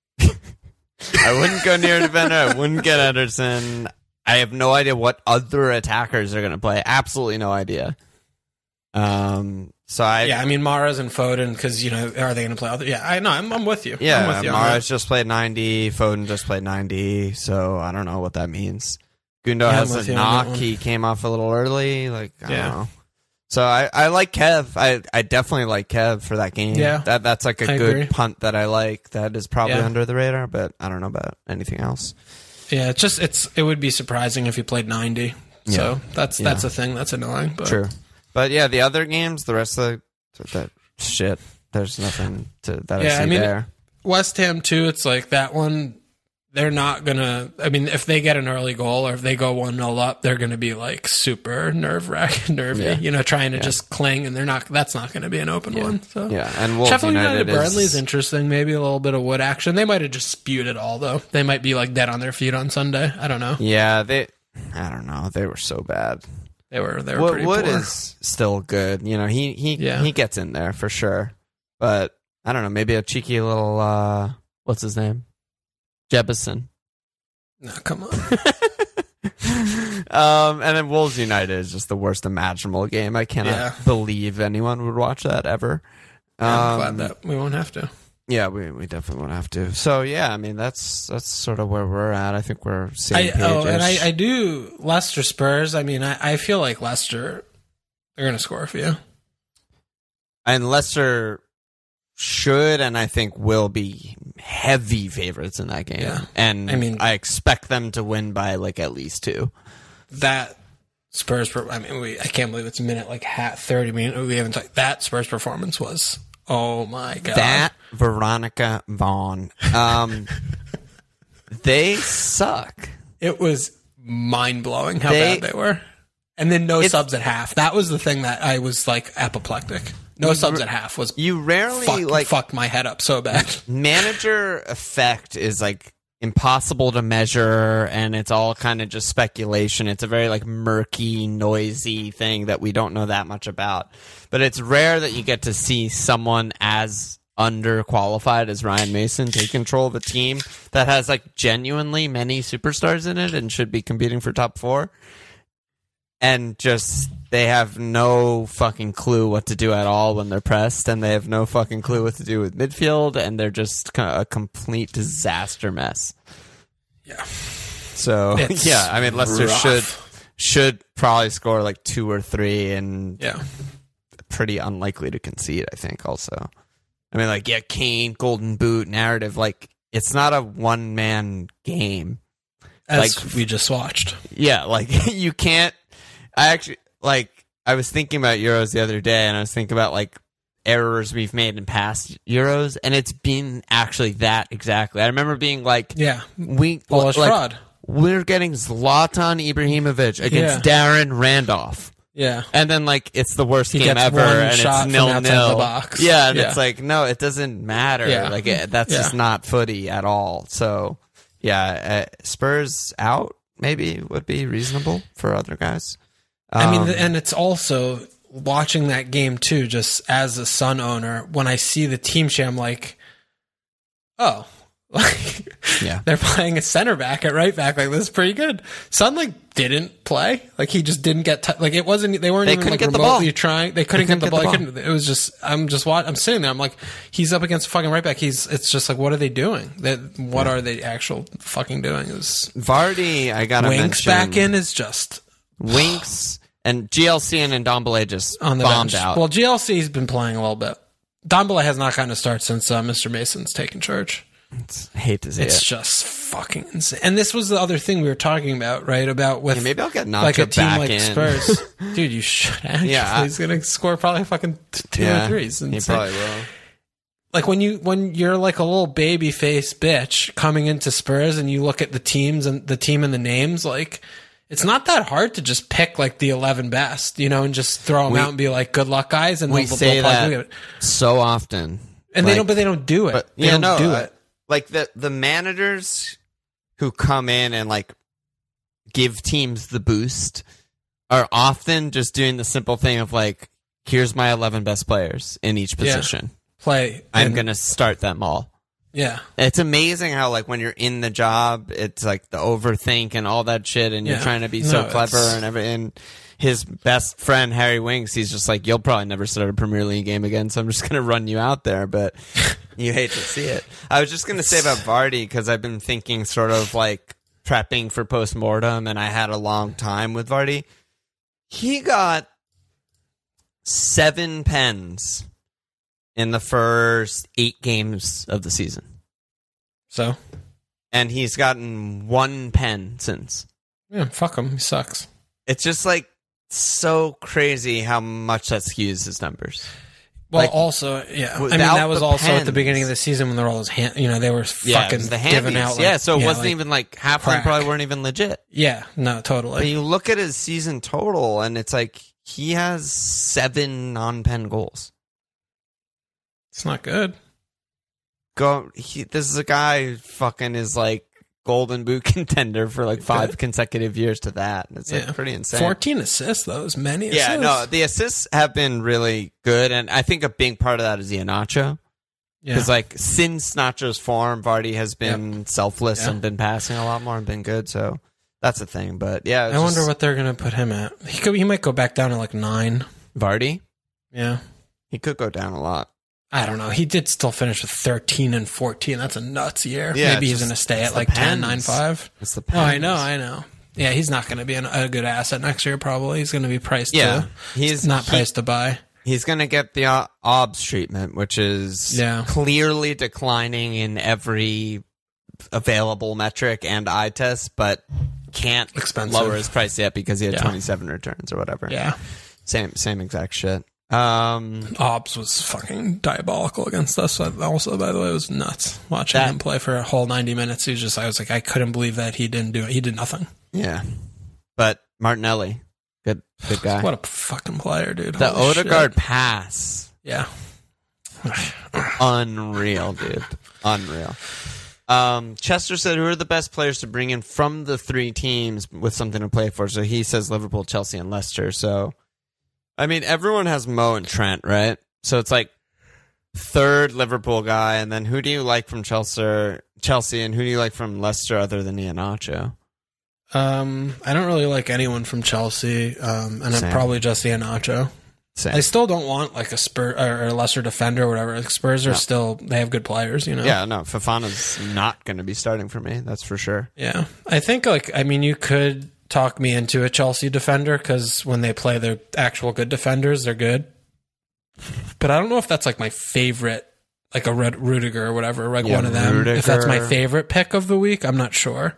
Speaker 5: I wouldn't go near defender. I wouldn't get Ederson. I have no idea what other attackers are going to play. Absolutely no idea. Um. So I
Speaker 6: Yeah, I mean, Mahrez and Foden, because, you know, are they going to play other? Yeah, I know. I'm, I'm with you. I'm
Speaker 5: Yeah,
Speaker 6: with you on
Speaker 5: Mahrez
Speaker 6: that.
Speaker 5: just played ninety. Foden just played ninety. So I don't know what that means. Gundo
Speaker 6: Yeah, I'm
Speaker 5: has
Speaker 6: with
Speaker 5: a
Speaker 6: you on that
Speaker 5: knock.
Speaker 6: one.
Speaker 5: He came off a little early. Like I
Speaker 6: Yeah.
Speaker 5: don't know. So I, I like Kev. I, I definitely like Kev for that game.
Speaker 6: Yeah,
Speaker 5: that that's like a
Speaker 6: I
Speaker 5: good
Speaker 6: agree.
Speaker 5: punt that I like. That is probably
Speaker 6: Yeah.
Speaker 5: under the radar, but I don't know about anything else.
Speaker 6: Yeah, it's just it's it would be surprising if he played ninety. So
Speaker 5: Yeah.
Speaker 6: that's
Speaker 5: Yeah.
Speaker 6: that's a thing that's annoying. But
Speaker 5: True, but yeah, the other games, the rest of the, that shit. There's nothing to that
Speaker 6: Yeah,
Speaker 5: I see
Speaker 6: I mean,
Speaker 5: there.
Speaker 6: West Ham too. It's like that one. They're not gonna. I mean, if they get an early goal or if they go one nil up, they're gonna be like super nerve wracking, nervy.
Speaker 5: Yeah.
Speaker 6: You know, trying to
Speaker 5: Yeah.
Speaker 6: just cling, and they're not. That's not gonna be an open
Speaker 5: Yeah.
Speaker 6: one. So
Speaker 5: Yeah, and Wolves
Speaker 6: Sheffield United,
Speaker 5: United,
Speaker 6: Burnley
Speaker 5: is
Speaker 6: is interesting. Maybe a little bit of wood action. They might have just spewed it all though. They might be like dead on their feet on Sunday. I don't know.
Speaker 5: yeah. They, I don't know. They were so bad.
Speaker 6: They were. They were
Speaker 5: Wood,
Speaker 6: pretty
Speaker 5: Wood
Speaker 6: poor.
Speaker 5: is still good. You know, he he
Speaker 6: Yeah.
Speaker 5: he gets in there for sure. But I don't know. Maybe a cheeky little uh, what's his name, Jebison.
Speaker 6: No, come on.
Speaker 5: um, and then Wolves United is just the worst imaginable game. I cannot
Speaker 6: Yeah.
Speaker 5: believe anyone would watch that ever.
Speaker 6: I'm
Speaker 5: Um,
Speaker 6: glad that we won't have to.
Speaker 5: Yeah, we we definitely won't have to. So yeah, I mean that's that's sort of where we're at. I think we're
Speaker 6: I,
Speaker 5: same page.
Speaker 6: oh, and I, I do Leicester Spurs. I mean, I, I feel like Leicester, they're going to score for you.
Speaker 5: and Leicester should and I think will be heavy favorites in that game.
Speaker 6: Yeah.
Speaker 5: And
Speaker 6: I mean-
Speaker 5: I expect them to win by like at least two.
Speaker 6: That Spurs, per- I mean, we, I can't believe it's a minute like hat thirty. I mean, we haven't talked. That Spurs performance was, oh my god,
Speaker 5: That Veronica Vaughn. Um, they suck.
Speaker 6: it was mind blowing how
Speaker 5: They-
Speaker 6: bad they were. And then no
Speaker 5: It's-
Speaker 6: subs at half. That was the thing that I was like apoplectic. No subs at half was
Speaker 5: You rarely
Speaker 6: fuck,
Speaker 5: like
Speaker 6: fucked my head up so bad.
Speaker 5: manager effect is like impossible to measure, and it's all kind of just speculation. It's a very like murky, noisy thing that we don't know that much about. But it's rare that you get to see someone as underqualified as Ryan Mason take control of a team that has like genuinely many superstars in it and should be competing for top four. And just, they have no fucking clue what to do at all when they're pressed, and they have no fucking clue what to do with midfield, and they're just a complete disaster mess.
Speaker 6: Yeah.
Speaker 5: So,
Speaker 6: It's
Speaker 5: yeah, I mean, Leicester
Speaker 6: rough.
Speaker 5: should should probably score like two or three, and
Speaker 6: Yeah.
Speaker 5: pretty unlikely to concede, I think, also. I mean, like, yeah, Kane, Golden Boot, narrative, like, it's not a one-man game.
Speaker 6: As
Speaker 5: Like-
Speaker 6: we just watched.
Speaker 5: Yeah, like, you can't... I actually, like, I was thinking about Euros the other day, and I was thinking about, like, errors we've made in past Euros, and it's been actually that exactly. I remember being like,
Speaker 6: Yeah.
Speaker 5: we
Speaker 6: Polish
Speaker 5: like,
Speaker 6: fraud.
Speaker 5: we're getting Zlatan Ibrahimovic against Darren Randolph.
Speaker 6: Yeah.
Speaker 5: And then, like, it's the worst
Speaker 6: He
Speaker 5: game
Speaker 6: gets
Speaker 5: ever,
Speaker 6: one
Speaker 5: and
Speaker 6: shot
Speaker 5: it's
Speaker 6: from outside
Speaker 5: nil-nil.
Speaker 6: the box.
Speaker 5: Yeah, and
Speaker 6: Yeah.
Speaker 5: it's like, no, it doesn't matter.
Speaker 6: Yeah.
Speaker 5: Like, it, that's
Speaker 6: Yeah.
Speaker 5: just not footy at all. So, yeah, uh, Spurs out maybe would be reasonable for other guys.
Speaker 6: I mean,
Speaker 5: Um,
Speaker 6: and it's also watching that game too, just as a Sun owner, when I see the team sheet, I'm like, oh, like,
Speaker 5: Yeah.
Speaker 6: they're playing a center back at right back. Like, this is pretty good. Sun, like, didn't play. Like, he just didn't get, t- like, it wasn't, they weren't
Speaker 5: They
Speaker 6: even,
Speaker 5: couldn't
Speaker 6: like,
Speaker 5: get the
Speaker 6: remotely
Speaker 5: ball.
Speaker 6: trying. They couldn't,
Speaker 5: They
Speaker 6: get the
Speaker 5: couldn't
Speaker 6: ball.
Speaker 5: get
Speaker 6: They
Speaker 5: the
Speaker 6: couldn't, it was just, I'm just watching, I'm sitting there. I'm like, he's up against a fucking right back. He's, it's just like, what are they doing? That, what are they actual fucking doing? It was,
Speaker 5: Vardy, I gotta
Speaker 6: Winks
Speaker 5: mention.
Speaker 6: back in is just
Speaker 5: Winks and G L C and Ndombele just
Speaker 6: on the
Speaker 5: bombed
Speaker 6: bench.
Speaker 5: out.
Speaker 6: Well, G L C's been playing a little bit. Dombele has not gotten a start since uh, Mister Mason's taken charge.
Speaker 5: I hate to say
Speaker 6: It's
Speaker 5: it.
Speaker 6: just fucking insane. And this was the other thing we were talking about, right? About with
Speaker 5: Yeah, maybe I'll get Nacho
Speaker 6: like a team
Speaker 5: back
Speaker 6: like
Speaker 5: in.
Speaker 6: Spurs. Dude, you should actually.
Speaker 5: Yeah, I-
Speaker 6: He's gonna score probably fucking t- two
Speaker 5: Yeah,
Speaker 6: or threes.
Speaker 5: he
Speaker 6: Insane.
Speaker 5: probably will.
Speaker 6: Like when you when you're like a little baby face bitch coming into Spurs, and you look at the teams and the team and the names, like it's not that hard to just pick like the eleven best, you know, and just throw them
Speaker 5: We-
Speaker 6: out and be like, "Good luck, guys." And
Speaker 5: We
Speaker 6: they'll,
Speaker 5: say
Speaker 6: they'll probably
Speaker 5: that
Speaker 6: do it.
Speaker 5: so often.
Speaker 6: And they
Speaker 5: Like-
Speaker 6: don't, but they don't do it.
Speaker 5: But
Speaker 6: they
Speaker 5: yeah,
Speaker 6: don't
Speaker 5: no,
Speaker 6: do
Speaker 5: uh,
Speaker 6: it.
Speaker 5: Like the the managers who come in and like give teams the boost are often just doing the simple thing of like, here's my eleven best players in each
Speaker 6: Yeah.
Speaker 5: position.
Speaker 6: Play.
Speaker 5: I'm
Speaker 6: and-
Speaker 5: gonna start them all.
Speaker 6: Yeah.
Speaker 5: It's amazing how like when you're in the job, it's like the overthink and all that shit, and you're
Speaker 6: Yeah.
Speaker 5: trying to be so
Speaker 6: No,
Speaker 5: clever
Speaker 6: it's-
Speaker 5: and everything. His best friend Harry Winks, he's just like, you'll probably never start a Premier League game again, so I'm just gonna run you out there. But you hate to see it. I was just gonna say about Vardy because I've been thinking sort of like prepping for postmortem, and I had a long time with Vardy. He got seven pens in the first eight games of the season.
Speaker 6: So
Speaker 5: And he's gotten one pen since.
Speaker 6: yeah, fuck him. He sucks.
Speaker 5: It's just like so crazy how much that skews his numbers.
Speaker 6: Well,
Speaker 5: Like,
Speaker 6: also, yeah. I mean,
Speaker 5: without
Speaker 6: that was
Speaker 5: the
Speaker 6: also at the
Speaker 5: pens.
Speaker 6: beginning of the season when they're all those, hand, you know, they were
Speaker 5: Yeah, it
Speaker 6: fucking
Speaker 5: was the
Speaker 6: giving
Speaker 5: handies.
Speaker 6: out. Like,
Speaker 5: yeah, so it wasn't
Speaker 6: like-
Speaker 5: even like half of them
Speaker 6: crack.
Speaker 5: probably weren't even legit.
Speaker 6: Yeah, no,
Speaker 5: But
Speaker 6: totally.
Speaker 5: you look at his season total, and it's like he has seven non-pen goals.
Speaker 6: It's not good.
Speaker 5: Go. He, this is a guy who fucking is like Golden Boot contender for like five
Speaker 6: Good.
Speaker 5: consecutive years to that. It's like
Speaker 6: Yeah.
Speaker 5: pretty insane.
Speaker 6: fourteen assists, though. Is many assists.
Speaker 5: Yeah, no, the assists have been really good, and I think a big part of that is Iheanacho.
Speaker 6: Yeah.
Speaker 5: Because, like, since Nacho's form, Vardy has been selfless
Speaker 6: Yeah.
Speaker 5: and been passing a lot more and been good, so that's a thing. But, yeah, it's
Speaker 6: I wonder
Speaker 5: just-
Speaker 6: what they're going to put him at. He could, he might go back down to like nine.
Speaker 5: Vardy?
Speaker 6: Yeah.
Speaker 5: He could go down a lot.
Speaker 6: I don't know. He did still finish with thirteen and fourteen. That's a nuts year.
Speaker 5: Yeah,
Speaker 6: Maybe
Speaker 5: it's
Speaker 6: he's
Speaker 5: just-
Speaker 6: going to stay
Speaker 5: it's
Speaker 6: at
Speaker 5: the
Speaker 6: like ten,
Speaker 5: pens.
Speaker 6: nine, five.
Speaker 5: It's the
Speaker 6: Oh, I know,
Speaker 5: pens.
Speaker 6: I know. Yeah, he's not going to be an, a good asset next year, probably. He's going to be priced
Speaker 5: Yeah,
Speaker 6: to,
Speaker 5: he's
Speaker 6: not
Speaker 5: he-
Speaker 6: priced to buy.
Speaker 5: He's going to get the uh, O B S treatment, which is
Speaker 6: Yeah.
Speaker 5: clearly declining in every available metric and eye test, but can't
Speaker 6: Expensive.
Speaker 5: lower his price yet because he had
Speaker 6: Yeah.
Speaker 5: twenty-seven returns or whatever.
Speaker 6: Yeah.
Speaker 5: Same same exact shit. Um,
Speaker 6: Obbs was fucking diabolical against us. Also, by the way, it was nuts watching
Speaker 5: That-
Speaker 6: him play for a whole ninety minutes. He was just, I was like, I couldn't believe that he didn't do it. He did nothing.
Speaker 5: yeah. But Martinelli, good good guy.
Speaker 6: What a fucking player, dude.
Speaker 5: The
Speaker 6: Holy
Speaker 5: Odegaard
Speaker 6: shit.
Speaker 5: pass.
Speaker 6: Yeah.
Speaker 5: Unreal, dude. Unreal. Um, Chester said, who are the best players to bring in from the three teams with something to play for? So he says Liverpool, Chelsea, and Leicester. So, I mean, everyone has Mo and Trent, right? So it's like, third Liverpool guy, and then who do you like from Chelsea? Chelsea, and who do you like from Leicester other than Iheanacho?
Speaker 6: Um, I don't really like anyone from Chelsea, um, and
Speaker 5: Same.
Speaker 6: I'm probably just Iheanacho.
Speaker 5: Same.
Speaker 6: I still don't want like a Spur or a lesser defender or whatever. Like Spurs are
Speaker 5: No.
Speaker 6: still they have good players, you know.
Speaker 5: Yeah, no, Fofana's not going to be starting for me. That's for sure.
Speaker 6: Yeah, I think like I mean you could talk me into a Chelsea defender because when they play their actual good defenders, they're good. But I don't know if that's like my favorite, like a Red Rudiger or whatever, like
Speaker 5: Yeah,
Speaker 6: one of them.
Speaker 5: Rudiger.
Speaker 6: If that's my favorite pick of the week, I'm not sure.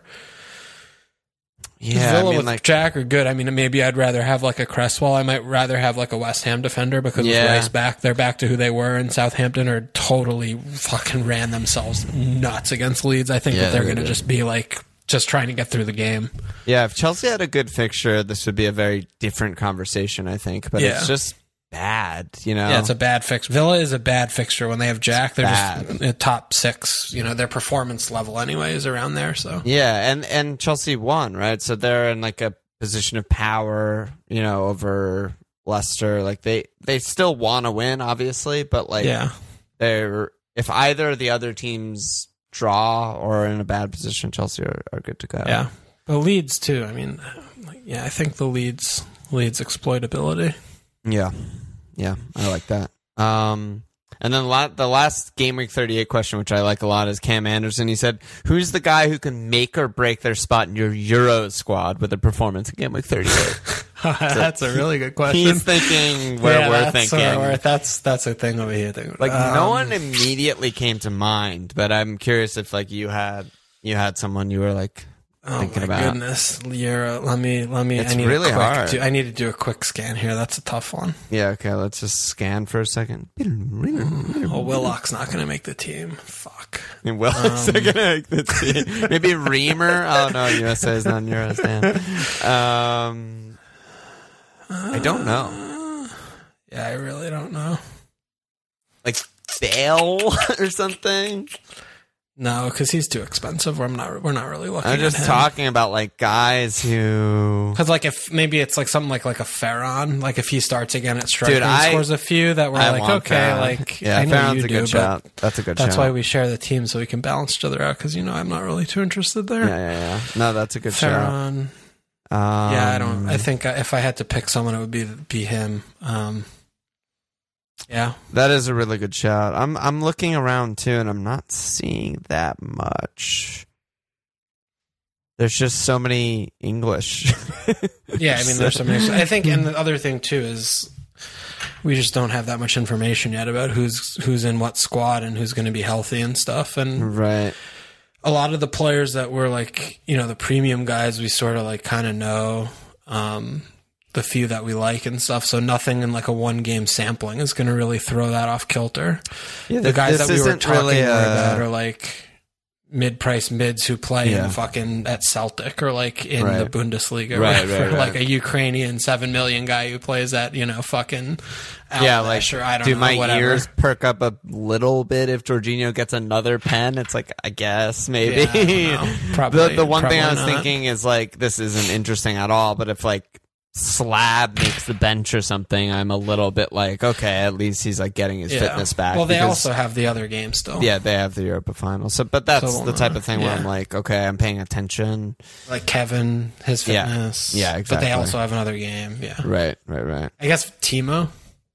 Speaker 5: Yeah,
Speaker 6: Villa
Speaker 5: I mean,
Speaker 6: with
Speaker 5: like,
Speaker 6: Jack are good. I mean, maybe I'd rather have like a Cresswell. I might rather have like a West Ham defender because
Speaker 5: Yeah.
Speaker 6: with Rice back, they're back to who they were. And Southampton are totally fucking ran themselves nuts against Leeds. I think
Speaker 5: Yeah,
Speaker 6: that they're
Speaker 5: they
Speaker 6: going to
Speaker 5: did.
Speaker 6: just be like just trying to get through the game.
Speaker 5: yeah, if Chelsea had a good fixture, this would be a very different conversation, I think. But
Speaker 6: Yeah.
Speaker 5: it's just bad, you know?
Speaker 6: Yeah, it's a bad fix. Villa is a bad fixture when they have Jack. They're
Speaker 5: bad.
Speaker 6: just a top six. You know, their performance level anyway is around there. So
Speaker 5: Yeah, and, and Chelsea won, right? So they're in like a position of power, you know, over Leicester. Like they, they still want to win, obviously, but like
Speaker 6: yeah,
Speaker 5: they're if either of the other teams draw or are in a bad position, Chelsea are, are good to go.
Speaker 6: yeah. But Leeds too. I mean, yeah, I think the Leeds Leeds exploitability.
Speaker 5: Yeah. Yeah, I like that. Um, and then la- the last Game Week thirty-eight question, which I like a lot, is Cam Anderson. He said, who's the guy who can make or break their spot in your Euro squad with a performance in Game Week thirty-eight?
Speaker 6: That's a really good question.
Speaker 5: He's thinking where
Speaker 6: Yeah,
Speaker 5: we're
Speaker 6: that's
Speaker 5: thinking.
Speaker 6: where we're- that's that's a thing over here. Thing.
Speaker 5: Like, no
Speaker 6: Um,
Speaker 5: one immediately came to mind, but I'm curious if, like, you had you had someone you were, like,
Speaker 6: Oh
Speaker 5: thinking
Speaker 6: my
Speaker 5: about.
Speaker 6: goodness, Euro. Let me let me.
Speaker 5: It's
Speaker 6: I need
Speaker 5: really
Speaker 6: a quick,
Speaker 5: hard.
Speaker 6: do- I need to do a quick scan here. That's a tough one.
Speaker 5: Yeah, okay, let's just scan for a second.
Speaker 6: Oh, Willock's not going to make the team. Fuck.
Speaker 5: And Will
Speaker 6: Um,
Speaker 5: is gonna make the team. Maybe Reamer. Oh no, U S A is not in Euros, Dan. Um, I don't know.
Speaker 6: Yeah, I really don't know.
Speaker 5: Like Bale or something.
Speaker 6: No, because he's too expensive. I'm not. We're not really looking.
Speaker 5: I'm just
Speaker 6: at him.
Speaker 5: talking about like guys who.
Speaker 6: Because like if maybe it's like something like like a Ferron, like if he starts again at striker
Speaker 5: Dude,
Speaker 6: and
Speaker 5: I-
Speaker 6: scores a few that we're
Speaker 5: I
Speaker 6: like
Speaker 5: want
Speaker 6: okay,
Speaker 5: that.
Speaker 6: like
Speaker 5: yeah,
Speaker 6: I know
Speaker 5: Farron's
Speaker 6: you
Speaker 5: a
Speaker 6: do,
Speaker 5: good
Speaker 6: but
Speaker 5: shout. That's a good
Speaker 6: that's
Speaker 5: shout.
Speaker 6: why we share the team so we can balance each other out. Because you know I'm not really too interested there.
Speaker 5: Yeah, yeah, yeah. No, that's a good shout.
Speaker 6: Ferron.
Speaker 5: Um,
Speaker 6: Yeah, I don't. I think if I had to pick someone, it would be be him. Um, yeah,
Speaker 5: That is a really good shout. I'm I'm looking around too, and I'm not seeing that much. There's just so many English.
Speaker 6: yeah. I mean, there's so many. I think, and the other thing too is we just don't have that much information yet about who's who's in what squad and who's going to be healthy and stuff. And
Speaker 5: Right.
Speaker 6: a lot of the players that were like, you know, the premium guys, we sort of like kind of know. Um, the few that we like and stuff. So nothing in like a one game sampling is going to really throw that off kilter.
Speaker 5: Yeah,
Speaker 6: The guys
Speaker 5: this
Speaker 6: that we were
Speaker 5: isn't
Speaker 6: talking
Speaker 5: really
Speaker 6: more
Speaker 5: a-
Speaker 6: about are like mid-price mids who play
Speaker 5: Yeah.
Speaker 6: in fucking at Celtic or like in
Speaker 5: Right.
Speaker 6: the Bundesliga,
Speaker 5: Right,
Speaker 6: right?
Speaker 5: right,
Speaker 6: For
Speaker 5: right.
Speaker 6: like a Ukrainian seven million guy who plays at, you know, fucking
Speaker 5: Yeah, like,
Speaker 6: Outlash or I don't
Speaker 5: do
Speaker 6: know,
Speaker 5: my
Speaker 6: whatever.
Speaker 5: ears perk up a little bit if Jorginho gets another pen? It's like, I guess, maybe.
Speaker 6: Yeah, I don't know. Probably-
Speaker 5: the, the one thing I was
Speaker 6: probably not.
Speaker 5: thinking is, like, this isn't interesting at all, but if, like, Slab makes the bench or something, I'm a little bit like, okay, at least he's, like, getting his
Speaker 6: Yeah.
Speaker 5: fitness back.
Speaker 6: Well, they
Speaker 5: because-
Speaker 6: also have the other game still.
Speaker 5: Yeah, they have the Europa final. So, but that's
Speaker 6: So,
Speaker 5: the type
Speaker 6: uh,
Speaker 5: of thing where
Speaker 6: yeah.
Speaker 5: I'm like, okay, I'm paying attention.
Speaker 6: Like Kevin, his
Speaker 5: Yeah.
Speaker 6: fitness.
Speaker 5: Yeah,
Speaker 6: But
Speaker 5: exactly.
Speaker 6: they also have another game. Yeah.
Speaker 5: Right, right, right.
Speaker 6: I guess Timo.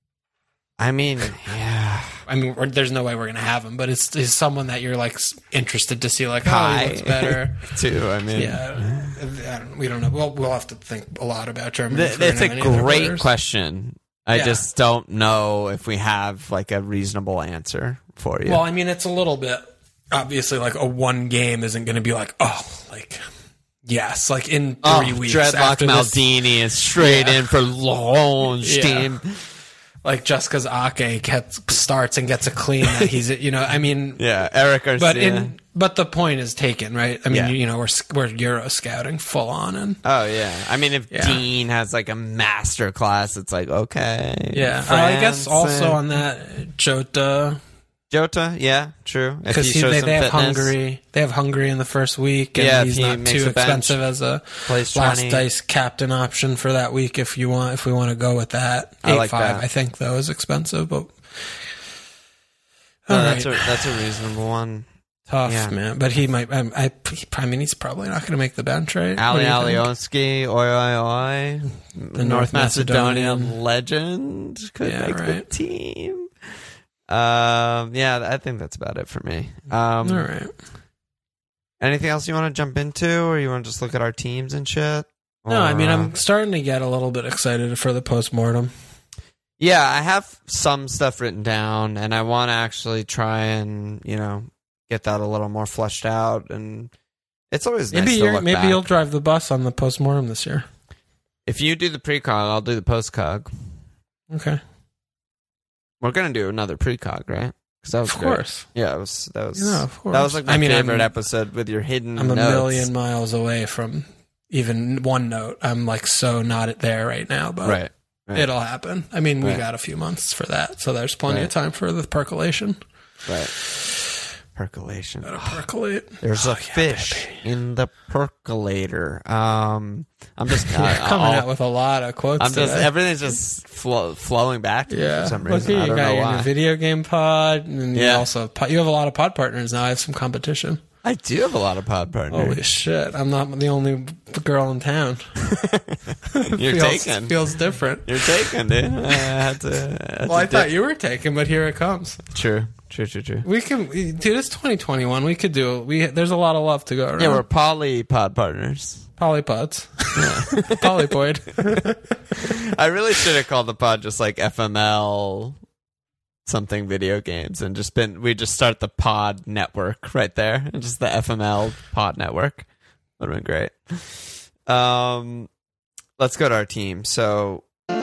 Speaker 5: I mean, yeah.
Speaker 6: I mean, we're, there's no way we're gonna have him, but it's, it's someone that you're like s- interested to see. Like, oh,
Speaker 5: Kai.
Speaker 6: he looks better.
Speaker 5: Too, I mean.
Speaker 6: Yeah, I don't, we don't know. We'll we'll have to think a lot about Germany.
Speaker 5: Th-
Speaker 6: if we're
Speaker 5: That's
Speaker 6: gonna
Speaker 5: a
Speaker 6: have any other
Speaker 5: great
Speaker 6: players.
Speaker 5: question. I
Speaker 6: Yeah.
Speaker 5: just don't know if we have like a reasonable answer for you.
Speaker 6: Well, I mean, it's a little bit obviously like a one game isn't going to be like oh like yes like in three
Speaker 5: oh,
Speaker 6: weeks
Speaker 5: Dreadlock
Speaker 6: after this,
Speaker 5: Maldini is straight
Speaker 6: Yeah.
Speaker 5: in for Lowenstein.
Speaker 6: Yeah. like just because Ake gets starts and gets a clean that he's you know I mean
Speaker 5: Yeah, Eric Garcia.
Speaker 6: but in but the point is taken, right? I mean,
Speaker 5: Yeah.
Speaker 6: you know, we're we're Euro scouting full on and.
Speaker 5: oh yeah, I mean, if
Speaker 6: Yeah.
Speaker 5: Dean has like a master class, it's like okay.
Speaker 6: Yeah, uh, I guess
Speaker 5: France,
Speaker 6: also
Speaker 5: uh,
Speaker 6: on that Jota
Speaker 5: Jota, yeah, true. If
Speaker 6: because
Speaker 5: he shows
Speaker 6: they,
Speaker 5: some
Speaker 6: they have
Speaker 5: fitness,
Speaker 6: Hungary. They have Hungary in the first week, and
Speaker 5: Yeah, if
Speaker 6: he's
Speaker 5: he
Speaker 6: not
Speaker 5: makes
Speaker 6: too
Speaker 5: a bench,
Speaker 6: expensive as a
Speaker 5: plays
Speaker 6: last
Speaker 5: twenty.
Speaker 6: dice captain option for that week. If you want, if we want to go with that,
Speaker 5: I
Speaker 6: eight
Speaker 5: like
Speaker 6: five,
Speaker 5: that.
Speaker 6: I think though is expensive, but
Speaker 5: No,
Speaker 6: All
Speaker 5: that's
Speaker 6: right.
Speaker 5: a that's a reasonable one.
Speaker 6: Tough,
Speaker 5: Yeah.
Speaker 6: man. But he might. I, I, I mean, he's probably not going to make the bench, right?
Speaker 5: Ali
Speaker 6: What do you think?
Speaker 5: Alionski, oi oi oi, the North
Speaker 6: North
Speaker 5: Macedonia
Speaker 6: Macedonian.
Speaker 5: legend could
Speaker 6: Yeah,
Speaker 5: make the
Speaker 6: right.
Speaker 5: team. Um, yeah, I think that's about it for me. Um,
Speaker 6: All right.
Speaker 5: Anything else you want to jump into, or you want to just look at our teams and shit?
Speaker 6: No, I mean,
Speaker 5: Or, uh,
Speaker 6: I'm starting to get a little bit excited for the postmortem.
Speaker 5: Yeah, I have some stuff written down, and I want to actually try and, you know, get that a little more fleshed out. And it's always nice
Speaker 6: Maybe
Speaker 5: to
Speaker 6: you're,
Speaker 5: look
Speaker 6: maybe
Speaker 5: back.
Speaker 6: you'll drive the bus on the postmortem this year.
Speaker 5: If you do the precog, I'll do the postcog.
Speaker 6: Okay,
Speaker 5: We're gonna do another precog, right? 'Cause that was
Speaker 6: of
Speaker 5: great.
Speaker 6: course.
Speaker 5: Yeah, it was. That was.
Speaker 6: Yeah, of course.
Speaker 5: That was like my
Speaker 6: I mean,
Speaker 5: favorite
Speaker 6: I'm-
Speaker 5: episode with your hidden.
Speaker 6: I'm a
Speaker 5: notes.
Speaker 6: million miles away from even one note. I'm like so not there right now, but
Speaker 5: Right. right.
Speaker 6: it'll happen. I mean, we
Speaker 5: Right.
Speaker 6: got a few months for that, so there's plenty
Speaker 5: Right.
Speaker 6: of time for the percolation.
Speaker 5: Right. Percolation.
Speaker 6: Gotta percolate.
Speaker 5: There's
Speaker 6: Oh,
Speaker 5: a
Speaker 6: yeah,
Speaker 5: fish
Speaker 6: baby.
Speaker 5: in the percolator. Um, I'm just
Speaker 6: You're
Speaker 5: I-
Speaker 6: coming
Speaker 5: I'll-
Speaker 6: out with a lot of quotes.
Speaker 5: I'm just
Speaker 6: today.
Speaker 5: everything's just flow, flowing back to me
Speaker 6: Yeah,
Speaker 5: for some
Speaker 6: look
Speaker 5: reason.
Speaker 6: at
Speaker 5: I
Speaker 6: you.
Speaker 5: don't
Speaker 6: You got
Speaker 5: know
Speaker 6: your
Speaker 5: why.
Speaker 6: new video game pod, and you
Speaker 5: Yeah.
Speaker 6: also you have a lot of pod partners now. I have some competition.
Speaker 5: I do have a lot of pod partners.
Speaker 6: Holy shit! I'm not the only girl in town.
Speaker 5: You're
Speaker 6: feels,
Speaker 5: taken.
Speaker 6: Feels different.
Speaker 5: You're taken, dude. I had to. I had
Speaker 6: Well, I
Speaker 5: to
Speaker 6: thought
Speaker 5: dip-
Speaker 6: you were taken, but here it comes.
Speaker 5: True. True. True. True.
Speaker 6: We can, we- dude. It's twenty twenty-one. We could do. We there's a lot of love to go around.
Speaker 5: Yeah, we're poly pod partners.
Speaker 6: polypods. Polypoid.
Speaker 5: I really should have called the pod just like F M L something video games and just been we just start the pod network right there. Just the F M L pod network. Would have been great. Um let's go to our team. So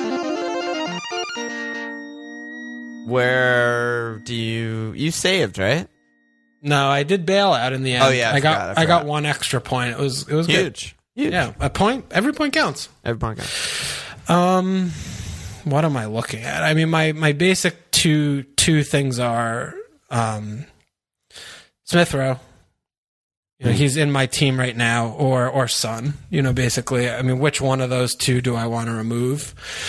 Speaker 5: where do you you saved, right?
Speaker 6: No, I did bail out in the end.
Speaker 5: Oh, yeah, I
Speaker 6: I got
Speaker 5: forgot, I
Speaker 6: I, got
Speaker 5: forgot.
Speaker 6: one extra point. It was it was good.
Speaker 5: Huge. Huge.
Speaker 6: Yeah, a point. Every point counts.
Speaker 5: Every point counts.
Speaker 6: Um, what am I looking at? I mean, my my basic two two things are um, Smith Rowe. You know, he's in my team right now, or or Son. You know, basically, I mean, which one of those two do I want to remove?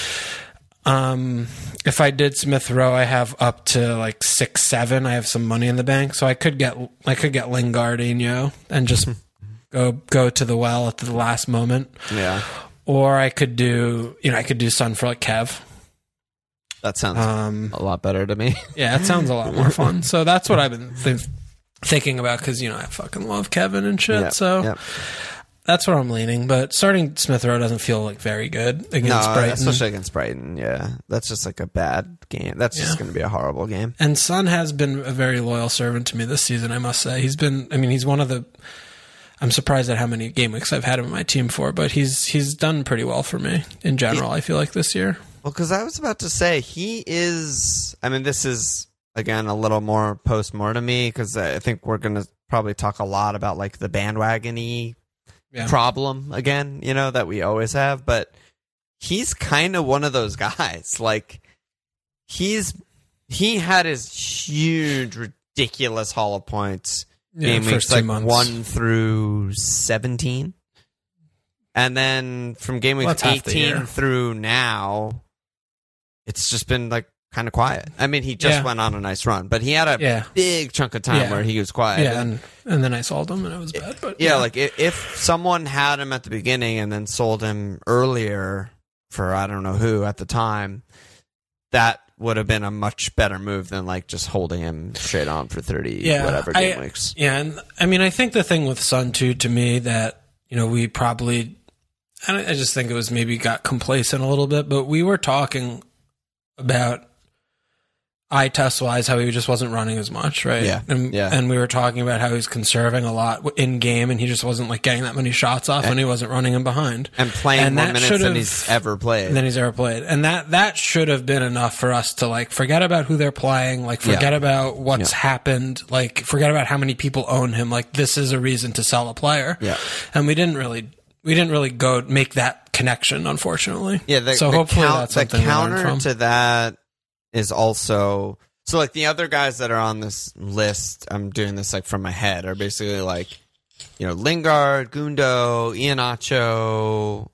Speaker 6: Um, if I did Smith Rowe, I have up to like six, seven. I have some money in the bank, so I could get I could get Lingardinho and just go go to the well at the last moment.
Speaker 5: Yeah.
Speaker 6: Or I could do, you know, I could do Sun for like Kev.
Speaker 5: That sounds
Speaker 6: Um,
Speaker 5: a lot better to me.
Speaker 6: yeah, it sounds a lot more fun. So that's what I've been th- thinking about because, you know, I fucking love Kevin and shit.
Speaker 5: Yep,
Speaker 6: so
Speaker 5: yep.
Speaker 6: that's where I'm leaning. But starting Smith Rowe doesn't feel like very good against
Speaker 5: No,
Speaker 6: Brighton.
Speaker 5: especially against Brighton. Yeah, that's just like a bad game. That's just
Speaker 6: Yeah.
Speaker 5: going to be a horrible game.
Speaker 6: And Son has been a very loyal servant to me this season, I must say. He's been, I mean, he's one of the, I'm surprised at how many game weeks I've had him in my team for, but he's he's done pretty well for me in general, I feel like, this year.
Speaker 5: Well, because I was about to say he is. I mean, this is again a little more post mortem-y because I think we're going to probably talk a lot about like the bandwagon-y
Speaker 6: Yeah.
Speaker 5: problem again. You know that we always have, but he's kind of one of those guys. Like he's he had his huge, ridiculous haul of points.
Speaker 6: Yeah,
Speaker 5: Game
Speaker 6: first
Speaker 5: weeks
Speaker 6: two
Speaker 5: like
Speaker 6: months.
Speaker 5: one through seventeen, and then from game week
Speaker 6: Well, that's half the
Speaker 5: eighteen
Speaker 6: year.
Speaker 5: through now, it's just been like kind of quiet. I mean, he just
Speaker 6: Yeah.
Speaker 5: went on a nice run, but he had a
Speaker 6: Yeah.
Speaker 5: big chunk of time
Speaker 6: Yeah.
Speaker 5: where he was quiet.
Speaker 6: Yeah, and, and then I sold him and it was bad. But
Speaker 5: yeah, like if, if someone had him at the beginning and then sold him earlier for I don't know who at the time, that would have been a much better move than like just holding him straight on for thirty
Speaker 6: yeah,
Speaker 5: whatever game
Speaker 6: I,
Speaker 5: weeks.
Speaker 6: Yeah, and I mean, I think the thing with Sun too, to me, that you know we probably, I, don't, I just think it was maybe got complacent a little bit, but we were talking about eye test wise how he just wasn't running as much, right?
Speaker 5: Yeah,
Speaker 6: and,
Speaker 5: yeah.
Speaker 6: and we were talking about how he's conserving a lot in game, and he just wasn't like getting that many shots off, and he wasn't running him behind,
Speaker 5: And playing
Speaker 6: And
Speaker 5: more
Speaker 6: that
Speaker 5: minutes
Speaker 6: should've-
Speaker 5: than he's ever played.
Speaker 6: than he's ever played. And that that should have been enough for us to like forget about who they're playing, like forget
Speaker 5: Yeah.
Speaker 6: about what's
Speaker 5: Yeah.
Speaker 6: happened, like forget about how many people own him. Like this is a reason to sell a player.
Speaker 5: Yeah.
Speaker 6: And we didn't really we didn't really go make that connection, unfortunately.
Speaker 5: Yeah, the,
Speaker 6: so
Speaker 5: the
Speaker 6: hopefully
Speaker 5: count-
Speaker 6: that's
Speaker 5: the
Speaker 6: something we learned
Speaker 5: counter
Speaker 6: from.
Speaker 5: to that is also so like the other guys that are on this list. I'm doing this like from my head are basically like you know Lingard, Gundo, Iheanacho.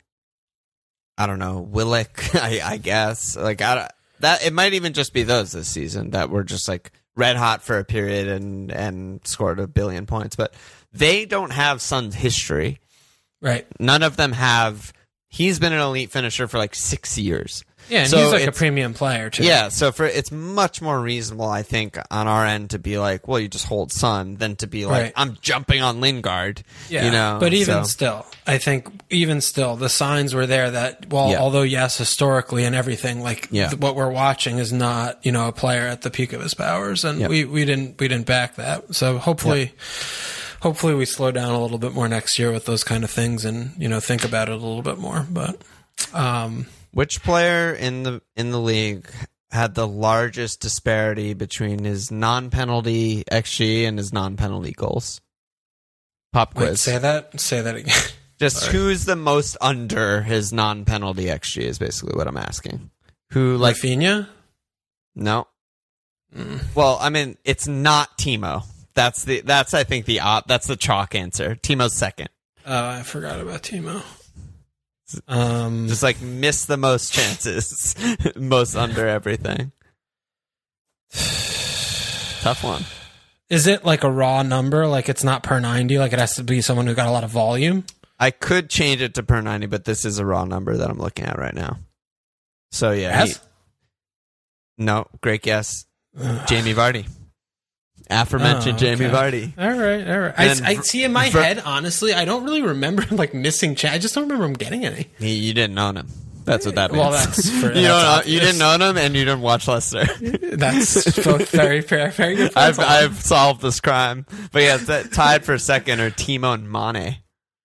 Speaker 5: I don't know Willick. I, I guess like I don't- that it might even just be those this season that we're just like red hot for a period and and scored a billion points. But they don't have Son's history.
Speaker 6: Right.
Speaker 5: None of them have. He's been an elite finisher for like six years.
Speaker 6: Yeah, and
Speaker 5: so
Speaker 6: he's like a
Speaker 5: it's-
Speaker 6: premium player too.
Speaker 5: Yeah, so for it's much more reasonable, I think, on our end to be like, well, you just hold Son, than to be like,
Speaker 6: Right.
Speaker 5: I'm jumping on Lingard.
Speaker 6: Yeah,
Speaker 5: you know.
Speaker 6: but even
Speaker 5: so-
Speaker 6: still, I think even still, the signs were there that, well,
Speaker 5: Yeah.
Speaker 6: although yes, historically and everything, like
Speaker 5: Yeah.
Speaker 6: th- what we're watching is not, you know, a player at the peak of his powers, and
Speaker 5: Yep.
Speaker 6: we, we didn't we didn't back that. So hopefully, hopefully we slow down a little bit more next year with those kind of things, and you know, think about it a little bit more. But um,
Speaker 5: Which player in the in the league had the largest disparity between his non-penalty X G and his non-penalty goals? Pop quiz.
Speaker 6: wait, say that, say that again.
Speaker 5: Just
Speaker 6: Sorry.
Speaker 5: who's the most under his non-penalty X G is basically what I'm asking. Who like
Speaker 6: Rafinha?
Speaker 5: no? Well, I mean, it's not Timo. That's the that's I think the op, that's the chalk answer. Timo's second.
Speaker 6: Oh, I forgot about Timo. Um,
Speaker 5: Just like miss the most chances, most under everything. Tough one.
Speaker 6: is it like a raw number? Like it's not per ninety? Like it has to be someone who got a lot of volume?
Speaker 5: I could change it to per ninety, but this is a raw number that I'm looking at right now. So yeah, he-
Speaker 6: Yes?
Speaker 5: no, great guess, Jamie Vardy, aforementioned
Speaker 6: Oh,
Speaker 5: Jamie
Speaker 6: okay.
Speaker 5: Vardy.
Speaker 6: All right, all right.
Speaker 5: And
Speaker 6: I, I see in my
Speaker 5: Ver-
Speaker 6: head, honestly, I don't really remember him like missing chat. I just don't remember him getting any.
Speaker 5: He, you didn't own him. That's what that means.
Speaker 6: Well, that's for,
Speaker 5: you
Speaker 6: that's
Speaker 5: don't. Know,
Speaker 6: obvious.
Speaker 5: you didn't own him, and you didn't watch Leicester.
Speaker 6: That's both very fair, very good.
Speaker 5: I've
Speaker 6: points, Alan.
Speaker 5: I've solved this crime. But yeah, t- tied for second are Timo and Mane.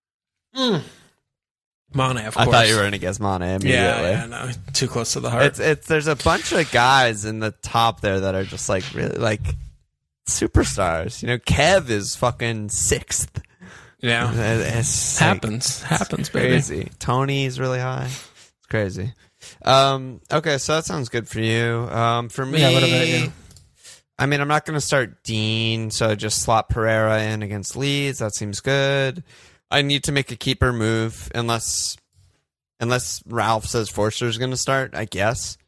Speaker 6: Mane, of
Speaker 5: I
Speaker 6: course.
Speaker 5: thought you were going to guess Mane immediately.
Speaker 6: Yeah, yeah, no, too close to the heart.
Speaker 5: It's it's there's a bunch of guys in the top there that are just like really like superstars. You know, Kev is fucking sixth.
Speaker 6: yeah,
Speaker 5: It- It's like,
Speaker 6: happens, happens, baby.
Speaker 5: crazy. Tony's really high. It's crazy. Um, okay, so that sounds good for you. Um, for me,
Speaker 6: Yeah, what about you?
Speaker 5: I mean, I'm not going to start Dean, so just slot Pereira in against Leeds. That seems good. I need to make a keeper move unless unless Ralph says Forster's going to start, I guess.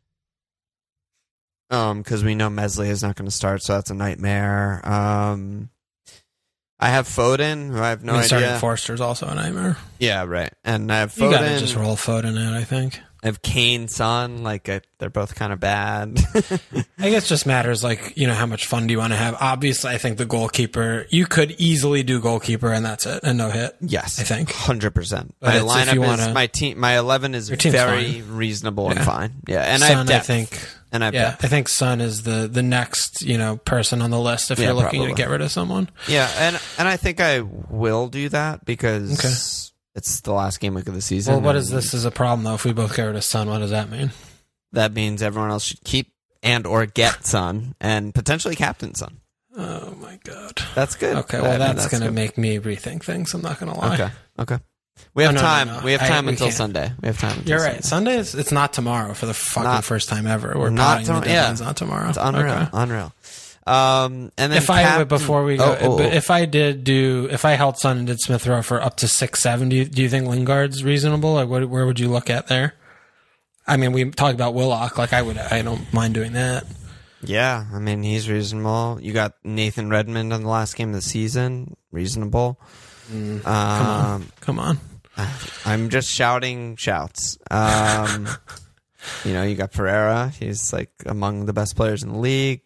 Speaker 5: Um, because we know Mesley is not going to start, so that's a nightmare. Um, I have Foden, who I have no
Speaker 6: I mean,
Speaker 5: idea.
Speaker 6: starting Forster's also a nightmare.
Speaker 5: Yeah, right. And I have
Speaker 6: You gotta
Speaker 5: Foden.
Speaker 6: just roll Foden out, I think.
Speaker 5: I have Kane, Son. Like I, they're both kind of bad.
Speaker 6: I guess just matters like, you know, how much fun do you want to have? Obviously, I think the goalkeeper, you could easily do goalkeeper and that's it, and no hit.
Speaker 5: Yes,
Speaker 6: I think.
Speaker 5: hundred percent.
Speaker 6: But
Speaker 5: My
Speaker 6: it's if
Speaker 5: lineup
Speaker 6: you
Speaker 5: is
Speaker 6: wanna-
Speaker 5: my team. My eleven is
Speaker 6: Your team's
Speaker 5: very
Speaker 6: fine.
Speaker 5: reasonable and
Speaker 6: Yeah.
Speaker 5: fine. Yeah, and I
Speaker 6: Son,
Speaker 5: have
Speaker 6: I
Speaker 5: depth.
Speaker 6: think.
Speaker 5: and I have
Speaker 6: Yeah,
Speaker 5: depth.
Speaker 6: I think Son is the the next, you know, person on the list if
Speaker 5: Yeah,
Speaker 6: you're looking
Speaker 5: probably.
Speaker 6: to get rid of someone.
Speaker 5: Yeah, and and I think I will do that because
Speaker 6: Okay.
Speaker 5: it's the last game week of the season.
Speaker 6: Well, what
Speaker 5: and
Speaker 6: is this as a problem though? If we both get rid of Son, what does that mean?
Speaker 5: That means everyone else should keep and or get Son and potentially captain Son.
Speaker 6: Oh my god.
Speaker 5: That's good.
Speaker 6: Okay,
Speaker 5: I
Speaker 6: well
Speaker 5: mean,
Speaker 6: that's, gonna
Speaker 5: good.
Speaker 6: make me rethink things. I'm not gonna lie.
Speaker 5: Okay, okay. We have
Speaker 6: No, no, no,
Speaker 5: time.
Speaker 6: no.
Speaker 5: We have
Speaker 6: I-
Speaker 5: time
Speaker 6: we
Speaker 5: until
Speaker 6: can't.
Speaker 5: Sunday. We have time. Until
Speaker 6: You're right.
Speaker 5: Sunday.
Speaker 6: Sunday is it's not tomorrow for the fucking
Speaker 5: Not-
Speaker 6: first time ever. We're
Speaker 5: not
Speaker 6: potting
Speaker 5: tom-
Speaker 6: the
Speaker 5: yeah.
Speaker 6: deadline's not tomorrow.
Speaker 5: It's unreal.
Speaker 6: Okay.
Speaker 5: Unreal. Um, and then
Speaker 6: If I
Speaker 5: captain-
Speaker 6: before we go,
Speaker 5: Oh, oh,
Speaker 6: but
Speaker 5: oh.
Speaker 6: if I did do if I held Son and did Smith Rowe for up to six seven, do you, do you think Lingard's reasonable? Like, what, where would you look at there? I mean, we talked about Willock. Like, I would, I don't mind doing that.
Speaker 5: Yeah, I mean he's reasonable. You got Nathan Redmond on the last game of the season, reasonable.
Speaker 6: Mm,
Speaker 5: um,
Speaker 6: Come on.
Speaker 5: I'm just shouting shouts. Um, you know, you got Pereira. He's like among the best players in the league.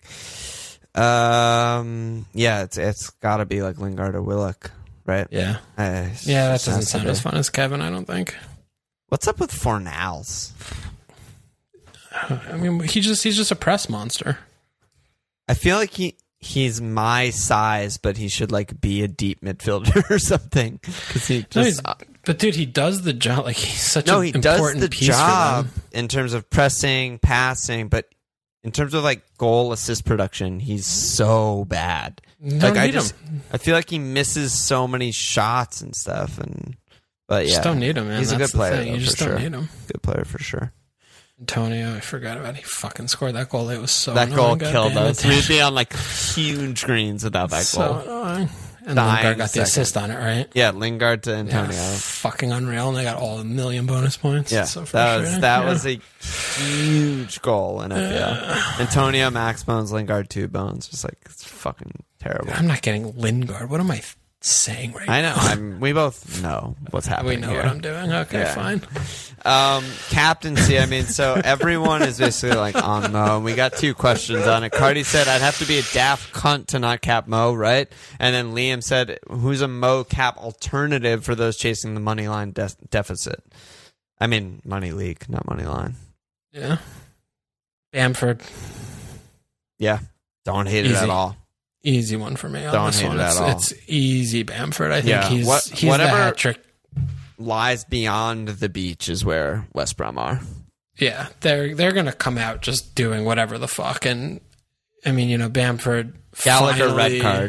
Speaker 5: Um, yeah, it's it's got to be like Lingard or Willock, right?
Speaker 6: Yeah,
Speaker 5: Uh,
Speaker 6: yeah. That
Speaker 5: it's
Speaker 6: doesn't
Speaker 5: has to
Speaker 6: sound
Speaker 5: be.
Speaker 6: as fun as Kevin. I don't think.
Speaker 5: What's up with Fornals?
Speaker 6: I mean, he just he's just a press monster.
Speaker 5: I feel like he he's my size, but he should like be a deep midfielder or something. Because he
Speaker 6: No, he's,
Speaker 5: just
Speaker 6: but dude, he does the job. Like he's such
Speaker 5: no,
Speaker 6: an
Speaker 5: he does
Speaker 6: important
Speaker 5: the
Speaker 6: piece
Speaker 5: job
Speaker 6: for them.
Speaker 5: in terms of pressing, passing, but in terms of like goal assist production, he's so bad.
Speaker 6: You
Speaker 5: Like
Speaker 6: don't
Speaker 5: I
Speaker 6: need
Speaker 5: just,
Speaker 6: him.
Speaker 5: I feel like he misses so many shots and stuff. And but yeah,
Speaker 6: Just don't need him, man.
Speaker 5: He's
Speaker 6: That's
Speaker 5: a good
Speaker 6: the
Speaker 5: player.
Speaker 6: thing.
Speaker 5: Though,
Speaker 6: You just
Speaker 5: for
Speaker 6: don't
Speaker 5: sure.
Speaker 6: need him.
Speaker 5: Good player for sure.
Speaker 6: Antonio, I forgot about. He fucking scored that goal. It was so
Speaker 5: That
Speaker 6: annoying.
Speaker 5: goal
Speaker 6: God
Speaker 5: killed
Speaker 6: damn
Speaker 5: us.
Speaker 6: it.
Speaker 5: We'd be on like huge greens without that
Speaker 6: so
Speaker 5: goal.
Speaker 6: annoying. And
Speaker 5: Dying
Speaker 6: Lingard got the
Speaker 5: second.
Speaker 6: assist on it, right?
Speaker 5: Yeah, Lingard to
Speaker 6: Yeah,
Speaker 5: Antonio.
Speaker 6: fucking unreal, and they got all a million bonus points.
Speaker 5: Yeah,
Speaker 6: It's so
Speaker 5: that was
Speaker 6: frustrating.
Speaker 5: that
Speaker 6: Yeah.
Speaker 5: was a huge goal in F P L. Antonio, Max Bones, Lingard, two bones. Just like it's fucking terrible.
Speaker 6: I'm not getting Lingard. What am I th- saying right
Speaker 5: I
Speaker 6: now?
Speaker 5: know. I'm, we both know what's
Speaker 6: We
Speaker 5: happening.
Speaker 6: know
Speaker 5: here.
Speaker 6: what I'm doing. Okay,
Speaker 5: Yeah.
Speaker 6: fine.
Speaker 5: Um, captaincy. I mean, so everyone is basically like on Mo. And we got two questions on it. Cardi said, "I'd have to be a daft cunt to not cap Mo, right?" And then Liam said, "Who's a Mo cap alternative for those chasing the money line de- deficit?" I mean, money league, not money line.
Speaker 6: Yeah. Bamford,
Speaker 5: Yeah, don't hate it
Speaker 6: Easy.
Speaker 5: at all.
Speaker 6: easy one for me on
Speaker 5: Don't
Speaker 6: this
Speaker 5: hate
Speaker 6: one.
Speaker 5: it at
Speaker 6: It's,
Speaker 5: all.
Speaker 6: it's easy Bamford. I think
Speaker 5: Yeah.
Speaker 6: he's
Speaker 5: What-
Speaker 6: he's
Speaker 5: whatever-
Speaker 6: the hat trick.
Speaker 5: Lies beyond the beach is where West Brom are.
Speaker 6: Yeah, they're they're gonna come out just doing whatever the fuck. And I mean, you know, Bamford
Speaker 5: Gallagher
Speaker 6: finally,
Speaker 5: red card.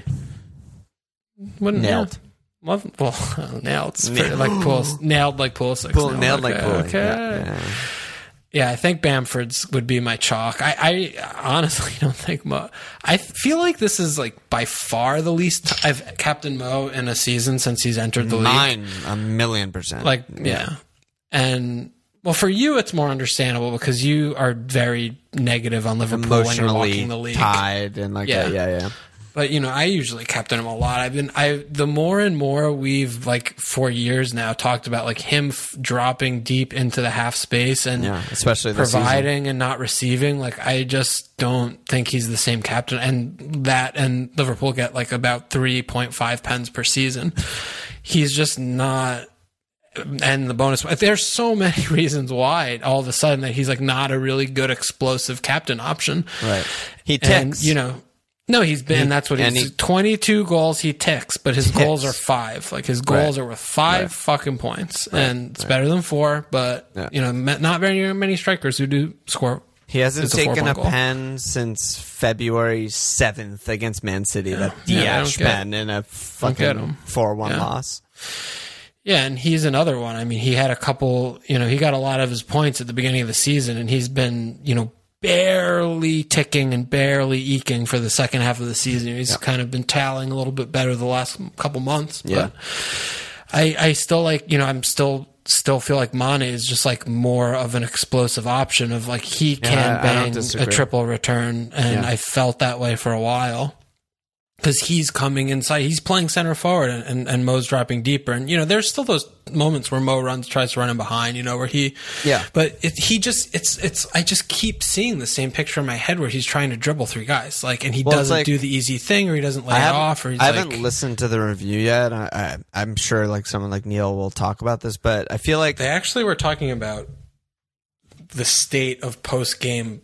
Speaker 6: Wouldn't
Speaker 5: Nailed.
Speaker 6: Love, well, nailed. It's pretty, like Pulis, nailed like Pulisic.
Speaker 5: Pull,
Speaker 6: now.
Speaker 5: nailed like
Speaker 6: Okay,
Speaker 5: Pulley.
Speaker 6: Okay.
Speaker 5: Yeah, yeah.
Speaker 6: Yeah, I think Bamford's would be my chalk. I, I honestly don't think Mo. I feel like this is like by far the least I've captained Mo in a season since he's entered the league.
Speaker 5: Mine, a million percent.
Speaker 6: Like, yeah. And well, for you, it's more understandable because you are very negative on Liverpool when you're
Speaker 5: Emotionally
Speaker 6: walking the league.
Speaker 5: tied and like
Speaker 6: Yeah.
Speaker 5: that. Yeah, yeah.
Speaker 6: But you know, I usually captain him a lot. I've been, I the more and more we've like for years now talked about like him f- dropping deep into the half space and
Speaker 5: Yeah, especially this
Speaker 6: providing
Speaker 5: season.
Speaker 6: and not receiving. Like I just don't think he's the same captain. And that and Liverpool get like about three point five pens per season. He's just not. And the bonus, there's so many reasons why all of a sudden that he's like not a really good explosive captain option.
Speaker 5: Right. He
Speaker 6: And,
Speaker 5: ticks.
Speaker 6: you know, no, he's been, that's what
Speaker 5: and
Speaker 6: he's,
Speaker 5: he-
Speaker 6: twenty-two goals, he ticks, but his
Speaker 5: Ticks.
Speaker 6: goals are five. Like his goals
Speaker 5: Right.
Speaker 6: are worth five
Speaker 5: Right.
Speaker 6: fucking points. And it's better than four, but,
Speaker 5: Yeah.
Speaker 6: you know, ma- not very many strikers who do score.
Speaker 5: He hasn't
Speaker 6: It's a
Speaker 5: taken a
Speaker 6: four-point goal.
Speaker 5: pen since February seventh against Man City. That
Speaker 6: Yeah, I
Speaker 5: Diaz
Speaker 6: don't get-
Speaker 5: pen in a
Speaker 6: get
Speaker 5: fucking
Speaker 6: him.
Speaker 5: four one
Speaker 6: Yeah.
Speaker 5: loss.
Speaker 6: Yeah, and he's another one. I mean, he had a couple, you know, he got a lot of his points at the beginning of the season, and he's been, you know, barely ticking and barely eking for the second half of the season. He's kind of been tallying a little bit better the last couple months.
Speaker 5: Yeah.
Speaker 6: But I, I still like, you know, I'm still still feel like Mane is just like more of an explosive option of like he can
Speaker 5: I- I don't
Speaker 6: bang a
Speaker 5: disagree.
Speaker 6: triple return, and
Speaker 5: Yeah.
Speaker 6: I felt that way for a while. Because he's coming inside, he's playing center forward, and, and, and Mo's dropping deeper. And you know, there's still those moments where Mo runs, tries to run him behind. You know, where he,
Speaker 5: Yeah.
Speaker 6: But it, he just, it's, it's. I just keep seeing the same picture in my head where he's trying to dribble three guys, like, and he
Speaker 5: Well, it's
Speaker 6: doesn't
Speaker 5: like-
Speaker 6: do the easy thing, or he doesn't lay
Speaker 5: I
Speaker 6: it
Speaker 5: haven't,
Speaker 6: off, or he's
Speaker 5: I
Speaker 6: like,
Speaker 5: haven't listened to the review yet. I, I, I'm sure like someone like Neil will talk about this, but I feel like
Speaker 6: they actually were talking about the state of post game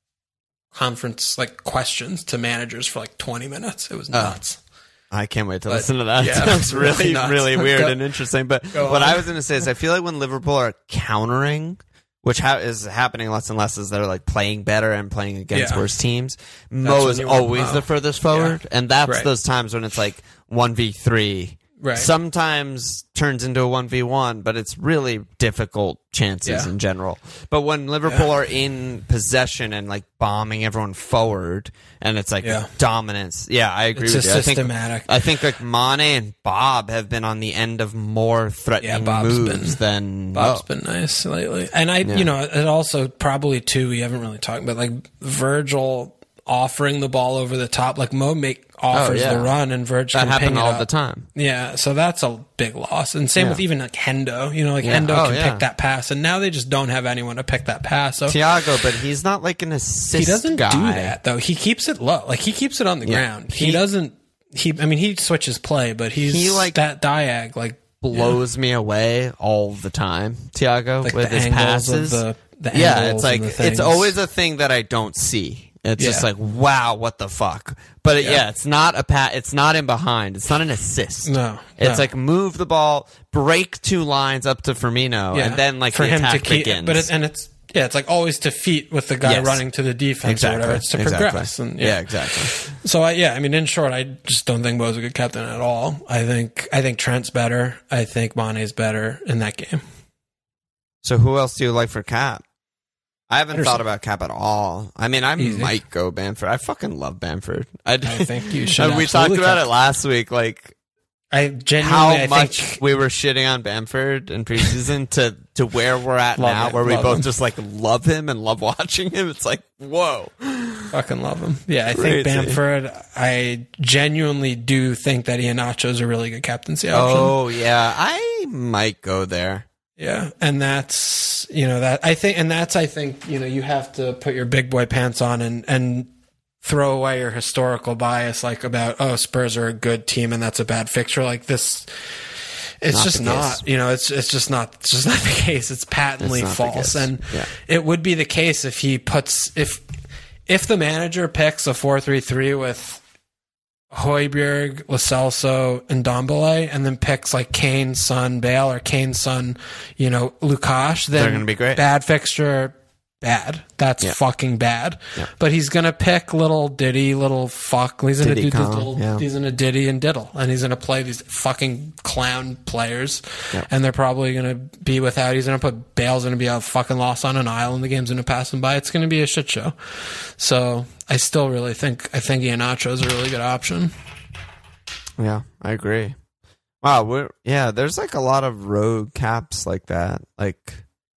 Speaker 6: conference like questions to managers for like twenty minutes. It was nuts.
Speaker 5: I can't wait to
Speaker 6: But,
Speaker 5: listen to that.
Speaker 6: yeah,
Speaker 5: Sounds
Speaker 6: really
Speaker 5: really,
Speaker 6: nuts.
Speaker 5: really weird
Speaker 6: Go-
Speaker 5: and interesting. But
Speaker 6: go
Speaker 5: what
Speaker 6: on.
Speaker 5: I was going to say is I feel like when Liverpool are countering, which ha- is happening less and less as they're like playing better and playing against
Speaker 6: Yeah.
Speaker 5: worse teams, Mo
Speaker 6: when
Speaker 5: is
Speaker 6: you want
Speaker 5: always
Speaker 6: Mo.
Speaker 5: the furthest forward. And that's
Speaker 6: Right.
Speaker 5: those times when it's like one v three.
Speaker 6: Right.
Speaker 5: Sometimes turns into a one v one, but it's really difficult chances
Speaker 6: Yeah.
Speaker 5: in general. But when Liverpool are in possession and like bombing everyone forward, and it's like
Speaker 6: Yeah.
Speaker 5: dominance. Yeah, I agree
Speaker 6: It's
Speaker 5: with
Speaker 6: just
Speaker 5: you. I think-
Speaker 6: systematic.
Speaker 5: I think like Mane and Bob have been on the end of more threatening
Speaker 6: Yeah, Bob's
Speaker 5: moves than
Speaker 6: Bob's
Speaker 5: Mo.
Speaker 6: been nice lately. And I, you know, it also probably too, we haven't really talked about like Virgil offering the ball over the top. Like Mo make offers
Speaker 5: Oh, yeah.
Speaker 6: the run and Virgil
Speaker 5: That
Speaker 6: can
Speaker 5: happened
Speaker 6: ping it
Speaker 5: all
Speaker 6: up.
Speaker 5: the time.
Speaker 6: Yeah, so that's a big loss. And same
Speaker 5: Yeah.
Speaker 6: with even like Hendo. You know, like
Speaker 5: Yeah.
Speaker 6: Hendo
Speaker 5: Oh,
Speaker 6: can
Speaker 5: yeah.
Speaker 6: pick that pass, and now they just don't have anyone to pick that pass. So
Speaker 5: Thiago, but he's not like an assist
Speaker 6: he doesn't
Speaker 5: guy.
Speaker 6: do that though. He keeps it low. Like he keeps it on the
Speaker 5: Yeah.
Speaker 6: ground. He,
Speaker 5: He-
Speaker 6: doesn't. He, I mean, he switches play, but he's
Speaker 5: He, like,
Speaker 6: that diag like
Speaker 5: Blows me away all the time, Thiago,
Speaker 6: like
Speaker 5: with
Speaker 6: the
Speaker 5: his
Speaker 6: angles
Speaker 5: passes.
Speaker 6: of the, the
Speaker 5: yeah,
Speaker 6: angles
Speaker 5: it's like
Speaker 6: and the
Speaker 5: it's
Speaker 6: things.
Speaker 5: always a thing that I don't see. It's just
Speaker 6: Yeah.
Speaker 5: like, wow, what the fuck? But it-
Speaker 6: Yeah.
Speaker 5: yeah, it's not a pat. It's not in behind. It's not an assist.
Speaker 6: No,
Speaker 5: it's
Speaker 6: no.
Speaker 5: like move the ball, break two lines up to Firmino,
Speaker 6: Yeah.
Speaker 5: and then like
Speaker 6: for
Speaker 5: the
Speaker 6: him to
Speaker 5: attack
Speaker 6: keep,
Speaker 5: begins.
Speaker 6: but it, and it's yeah, it's like always to feet with the guy
Speaker 5: Yes.
Speaker 6: running to the defense or
Speaker 5: exactly.
Speaker 6: whatever. It's to
Speaker 5: exactly.
Speaker 6: progress. And,
Speaker 5: yeah.
Speaker 6: yeah.
Speaker 5: exactly.
Speaker 6: So I, yeah, I mean, in short, I just don't think Mo's a good captain at all. I think I think Trent's better. I think Mane's better in that game.
Speaker 5: So who else do you like for Cap? I haven't
Speaker 6: Anderson.
Speaker 5: thought about Cap at all. I mean, I
Speaker 6: Easy.
Speaker 5: might go Bamford. I fucking love Bamford. I,
Speaker 6: I think you should
Speaker 5: And we talked
Speaker 6: absolutely
Speaker 5: about
Speaker 6: cap-
Speaker 5: it last week. Like,
Speaker 6: I genuinely,
Speaker 5: how
Speaker 6: I
Speaker 5: much
Speaker 6: think,
Speaker 5: we were shitting on Bamford in preseason to, to where we're at
Speaker 6: Love
Speaker 5: now,
Speaker 6: it,
Speaker 5: where we
Speaker 6: love
Speaker 5: both
Speaker 6: him.
Speaker 5: just like love him and love watching him. It's like, whoa.
Speaker 6: fucking love him. Yeah, I
Speaker 5: Crazy.
Speaker 6: think Bamford, I genuinely do think that Iheanacho's a really good captaincy option.
Speaker 5: Oh, yeah. I might go there.
Speaker 6: Yeah, and that's, you know, that I think, and that's, I think, you know, you have to put your big boy pants on and, and throw away your historical bias, like about, oh, Spurs are a good team and that's a bad fixture. Like this, it's
Speaker 5: Not
Speaker 6: just
Speaker 5: the
Speaker 6: not,
Speaker 5: case.
Speaker 6: you know, it's, it's just not, it's just not the case. It's patently
Speaker 5: It's not the
Speaker 6: false.
Speaker 5: case.
Speaker 6: And
Speaker 5: Yeah.
Speaker 6: it would be the case if he puts, if, if the manager picks a four three three with Højbjerg, Lo Celso, and Dombele, and then picks like Kane, Son, Bale, or Kane, Son, you know, Lukash, then
Speaker 5: They're gonna be great.
Speaker 6: Bad fixture, bad. That's
Speaker 5: Yeah.
Speaker 6: fucking bad.
Speaker 5: Yeah.
Speaker 6: But he's gonna pick little Diddy, little fuck. He's gonna
Speaker 5: Diddy
Speaker 6: do these
Speaker 5: Kong,
Speaker 6: little.
Speaker 5: yeah.
Speaker 6: He's gonna Diddy and diddle, and he's gonna play these fucking clown players,
Speaker 5: Yeah.
Speaker 6: and they're probably gonna be without. He's gonna put Bale's gonna be a fucking lost on an island. The game's gonna pass him by. It's gonna be a shit show. So I still really think I think Iheanacho is a really good option.
Speaker 5: Yeah, I agree. Wow, we're yeah, there's like a lot of rogue caps like that. Like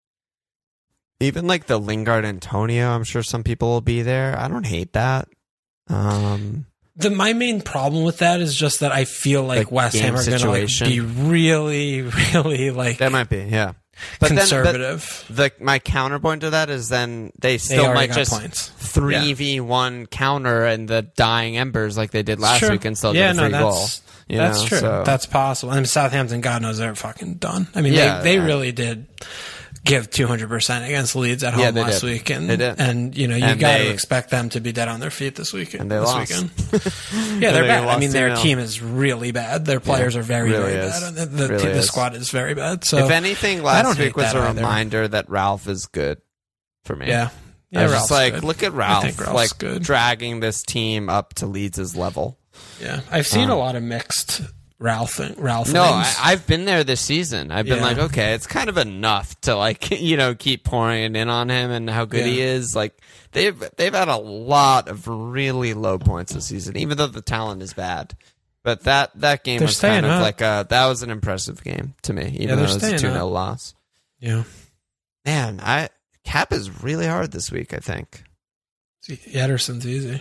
Speaker 5: even like the Lingard Antonio, I'm sure some people will be there. I don't hate that. Um
Speaker 6: The my main problem with that is just that I feel like
Speaker 5: Like
Speaker 6: West Ham
Speaker 5: game
Speaker 6: are going to like,
Speaker 5: situation.
Speaker 6: be really, really like
Speaker 5: that might be, yeah. But then- but
Speaker 6: conservative.
Speaker 5: the my counterpoint to that is then they
Speaker 6: They
Speaker 5: still
Speaker 6: already
Speaker 5: might
Speaker 6: got
Speaker 5: just
Speaker 6: points.
Speaker 5: three v one counter and the dying embers like they did last
Speaker 6: Sure.
Speaker 5: week and still
Speaker 6: yeah,
Speaker 5: get a
Speaker 6: no,
Speaker 5: free goal.
Speaker 6: that's
Speaker 5: You
Speaker 6: that's
Speaker 5: know,
Speaker 6: true.
Speaker 5: so-
Speaker 6: That's possible. And Southampton, God knows they're fucking done. I mean,
Speaker 5: Yeah,
Speaker 6: they they
Speaker 5: I-
Speaker 6: really did give two hundred percent against Leeds at home
Speaker 5: Yeah, they
Speaker 6: last
Speaker 5: did.
Speaker 6: week, and
Speaker 5: They did.
Speaker 6: and you know you
Speaker 5: And
Speaker 6: got to
Speaker 5: they-
Speaker 6: expect them to be dead on their feet this weekend.
Speaker 5: And they
Speaker 6: this
Speaker 5: lost.
Speaker 6: weekend. yeah, they're
Speaker 5: they
Speaker 6: bad. I
Speaker 5: lost
Speaker 6: mean, their
Speaker 5: two nil.
Speaker 6: team is really bad. Their players are very
Speaker 5: really
Speaker 6: very
Speaker 5: is.
Speaker 6: bad. The, the,
Speaker 5: Really
Speaker 6: the
Speaker 5: is.
Speaker 6: squad is very bad. So
Speaker 5: if anything,
Speaker 6: I
Speaker 5: last
Speaker 6: don't
Speaker 5: week
Speaker 6: hate
Speaker 5: was
Speaker 6: that
Speaker 5: a
Speaker 6: either.
Speaker 5: reminder that Ralph is good for me.
Speaker 6: yeah, yeah,
Speaker 5: I was
Speaker 6: Ralph's
Speaker 5: just like,
Speaker 6: good.
Speaker 5: look at
Speaker 6: I
Speaker 5: Ralph,
Speaker 6: think Ralph's
Speaker 5: like
Speaker 6: good.
Speaker 5: dragging this team up to Leeds' level.
Speaker 6: Yeah, I've seen
Speaker 5: Um,
Speaker 6: a lot of mixed Ralph Ralph.
Speaker 5: No, I,
Speaker 6: things.
Speaker 5: I've been there this season. I've been
Speaker 6: Yeah.
Speaker 5: like, okay, it's kind of enough to like, you know, keep pouring it in on him and how good he
Speaker 6: Yeah.
Speaker 5: is. Like they've they've had a lot of really low points this season, even though the talent is bad. But that that game
Speaker 6: They're
Speaker 5: was kind
Speaker 6: staying
Speaker 5: of
Speaker 6: up.
Speaker 5: like a that was an impressive game to me, even
Speaker 6: they're
Speaker 5: though it was a
Speaker 6: staying
Speaker 5: two
Speaker 6: up.
Speaker 5: nil loss.
Speaker 6: yeah.
Speaker 5: Man, I cap is really hard this week. I think
Speaker 6: Ederson's easy.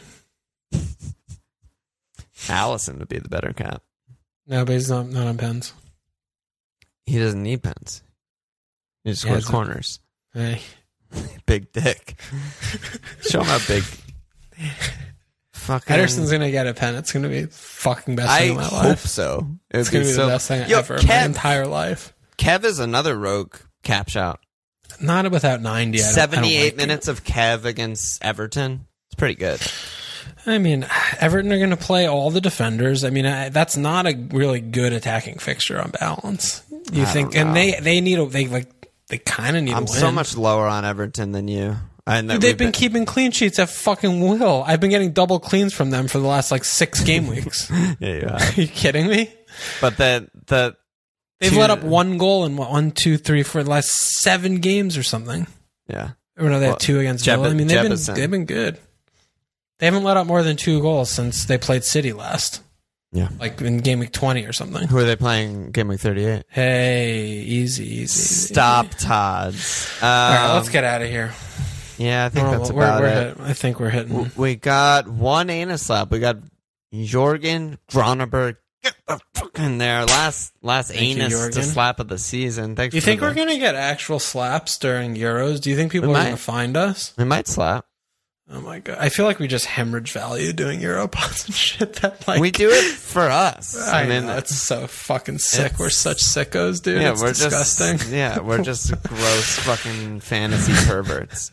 Speaker 5: Allison would be the better cap.
Speaker 6: No, but he's not not on pens.
Speaker 5: He doesn't need pens. He just
Speaker 6: Yeah,
Speaker 5: scores
Speaker 6: it's-
Speaker 5: corners.
Speaker 6: Hey,
Speaker 5: Big dick. Show him how big. Fucking.
Speaker 6: Ederson's gonna get a pen. It's gonna be the fucking best
Speaker 5: I
Speaker 6: thing in my
Speaker 5: hope
Speaker 6: life.
Speaker 5: so. It would
Speaker 6: It's gonna be
Speaker 5: so,
Speaker 6: the best thing
Speaker 5: Yo,
Speaker 6: ever in my
Speaker 5: Kev,
Speaker 6: entire life.
Speaker 5: Kev is another rogue cap shout.
Speaker 6: Not without ninety. I don't, I don't
Speaker 5: Seventy-eight
Speaker 6: like
Speaker 5: minutes of Kev against Everton. It's pretty good.
Speaker 6: it. I mean, Everton are going to play all the defenders. I mean, I, that's not a really good attacking fixture on balance. You
Speaker 5: I
Speaker 6: think?
Speaker 5: don't know.
Speaker 6: And they they need a they like they kind of need.
Speaker 5: I'm
Speaker 6: a win.
Speaker 5: so much lower on Everton than you. And that
Speaker 6: Dude, they've
Speaker 5: we've
Speaker 6: been keeping clean sheets at fucking will. I've been getting double cleans from them for the last like six game weeks.
Speaker 5: Yeah, you
Speaker 6: Are
Speaker 5: have.
Speaker 6: you kidding me?
Speaker 5: But the the
Speaker 6: They've
Speaker 5: two-
Speaker 6: let up one goal in what, one, two, three for the last seven games or something.
Speaker 5: Yeah.
Speaker 6: Or no, they
Speaker 5: Well,
Speaker 6: have two against
Speaker 5: Jeb-
Speaker 6: Villa. I mean, they've been
Speaker 5: Jebbison.
Speaker 6: they've been good. They haven't let up more than two goals since they played City last,
Speaker 5: Yeah.
Speaker 6: like in game week twenty or something.
Speaker 5: Who are they playing? Game week thirty-eight.
Speaker 6: Hey, easy, easy. easy.
Speaker 5: Stop, Tods. Um,
Speaker 6: All right, let's get out of here.
Speaker 5: Yeah, I think
Speaker 6: We're-
Speaker 5: that's
Speaker 6: we're-
Speaker 5: about
Speaker 6: we're
Speaker 5: it.
Speaker 6: hit- I think we're hitting.
Speaker 5: W- We got one anus slap. We got Jorgen Groneberg. Get the fuck in there. Last last
Speaker 6: Thank you,
Speaker 5: anus to
Speaker 6: Jorgen.
Speaker 5: slap of the season. Thanks
Speaker 6: Do you
Speaker 5: for
Speaker 6: think
Speaker 5: the-
Speaker 6: we're gonna get actual slaps during Euros? Do you think people
Speaker 5: We
Speaker 6: are
Speaker 5: might.
Speaker 6: gonna find us?
Speaker 5: We might slap.
Speaker 6: Oh my god! I feel like we just hemorrhage value doing Europods and shit. That like
Speaker 5: we do it for us.
Speaker 6: I,
Speaker 5: I mean,
Speaker 6: know, it's so fucking sick.
Speaker 5: it's-
Speaker 6: We're such sickos, dude.
Speaker 5: yeah,
Speaker 6: it's
Speaker 5: we're
Speaker 6: disgusting.
Speaker 5: just yeah, we're just gross fucking fantasy perverts.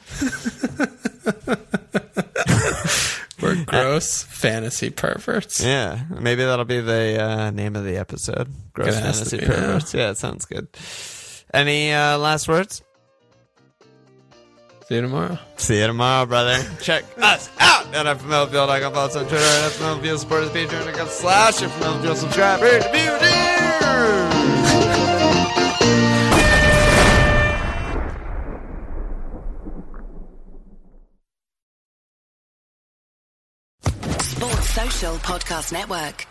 Speaker 6: We're gross fantasy perverts.
Speaker 5: Yeah, maybe that'll be the uh, name of the episode. Gross
Speaker 6: It has to
Speaker 5: fantasy
Speaker 6: be now.
Speaker 5: perverts. Yeah, it sounds good. Any uh, last words?
Speaker 6: See you tomorrow.
Speaker 5: See you tomorrow, brother. Check us out at F M L Field dot com. Follow us on Twitter at F M L Field. Support us Patreon dot com slash F M L Field. Subscribe, rate, review,
Speaker 1: Sports Social Podcast Network.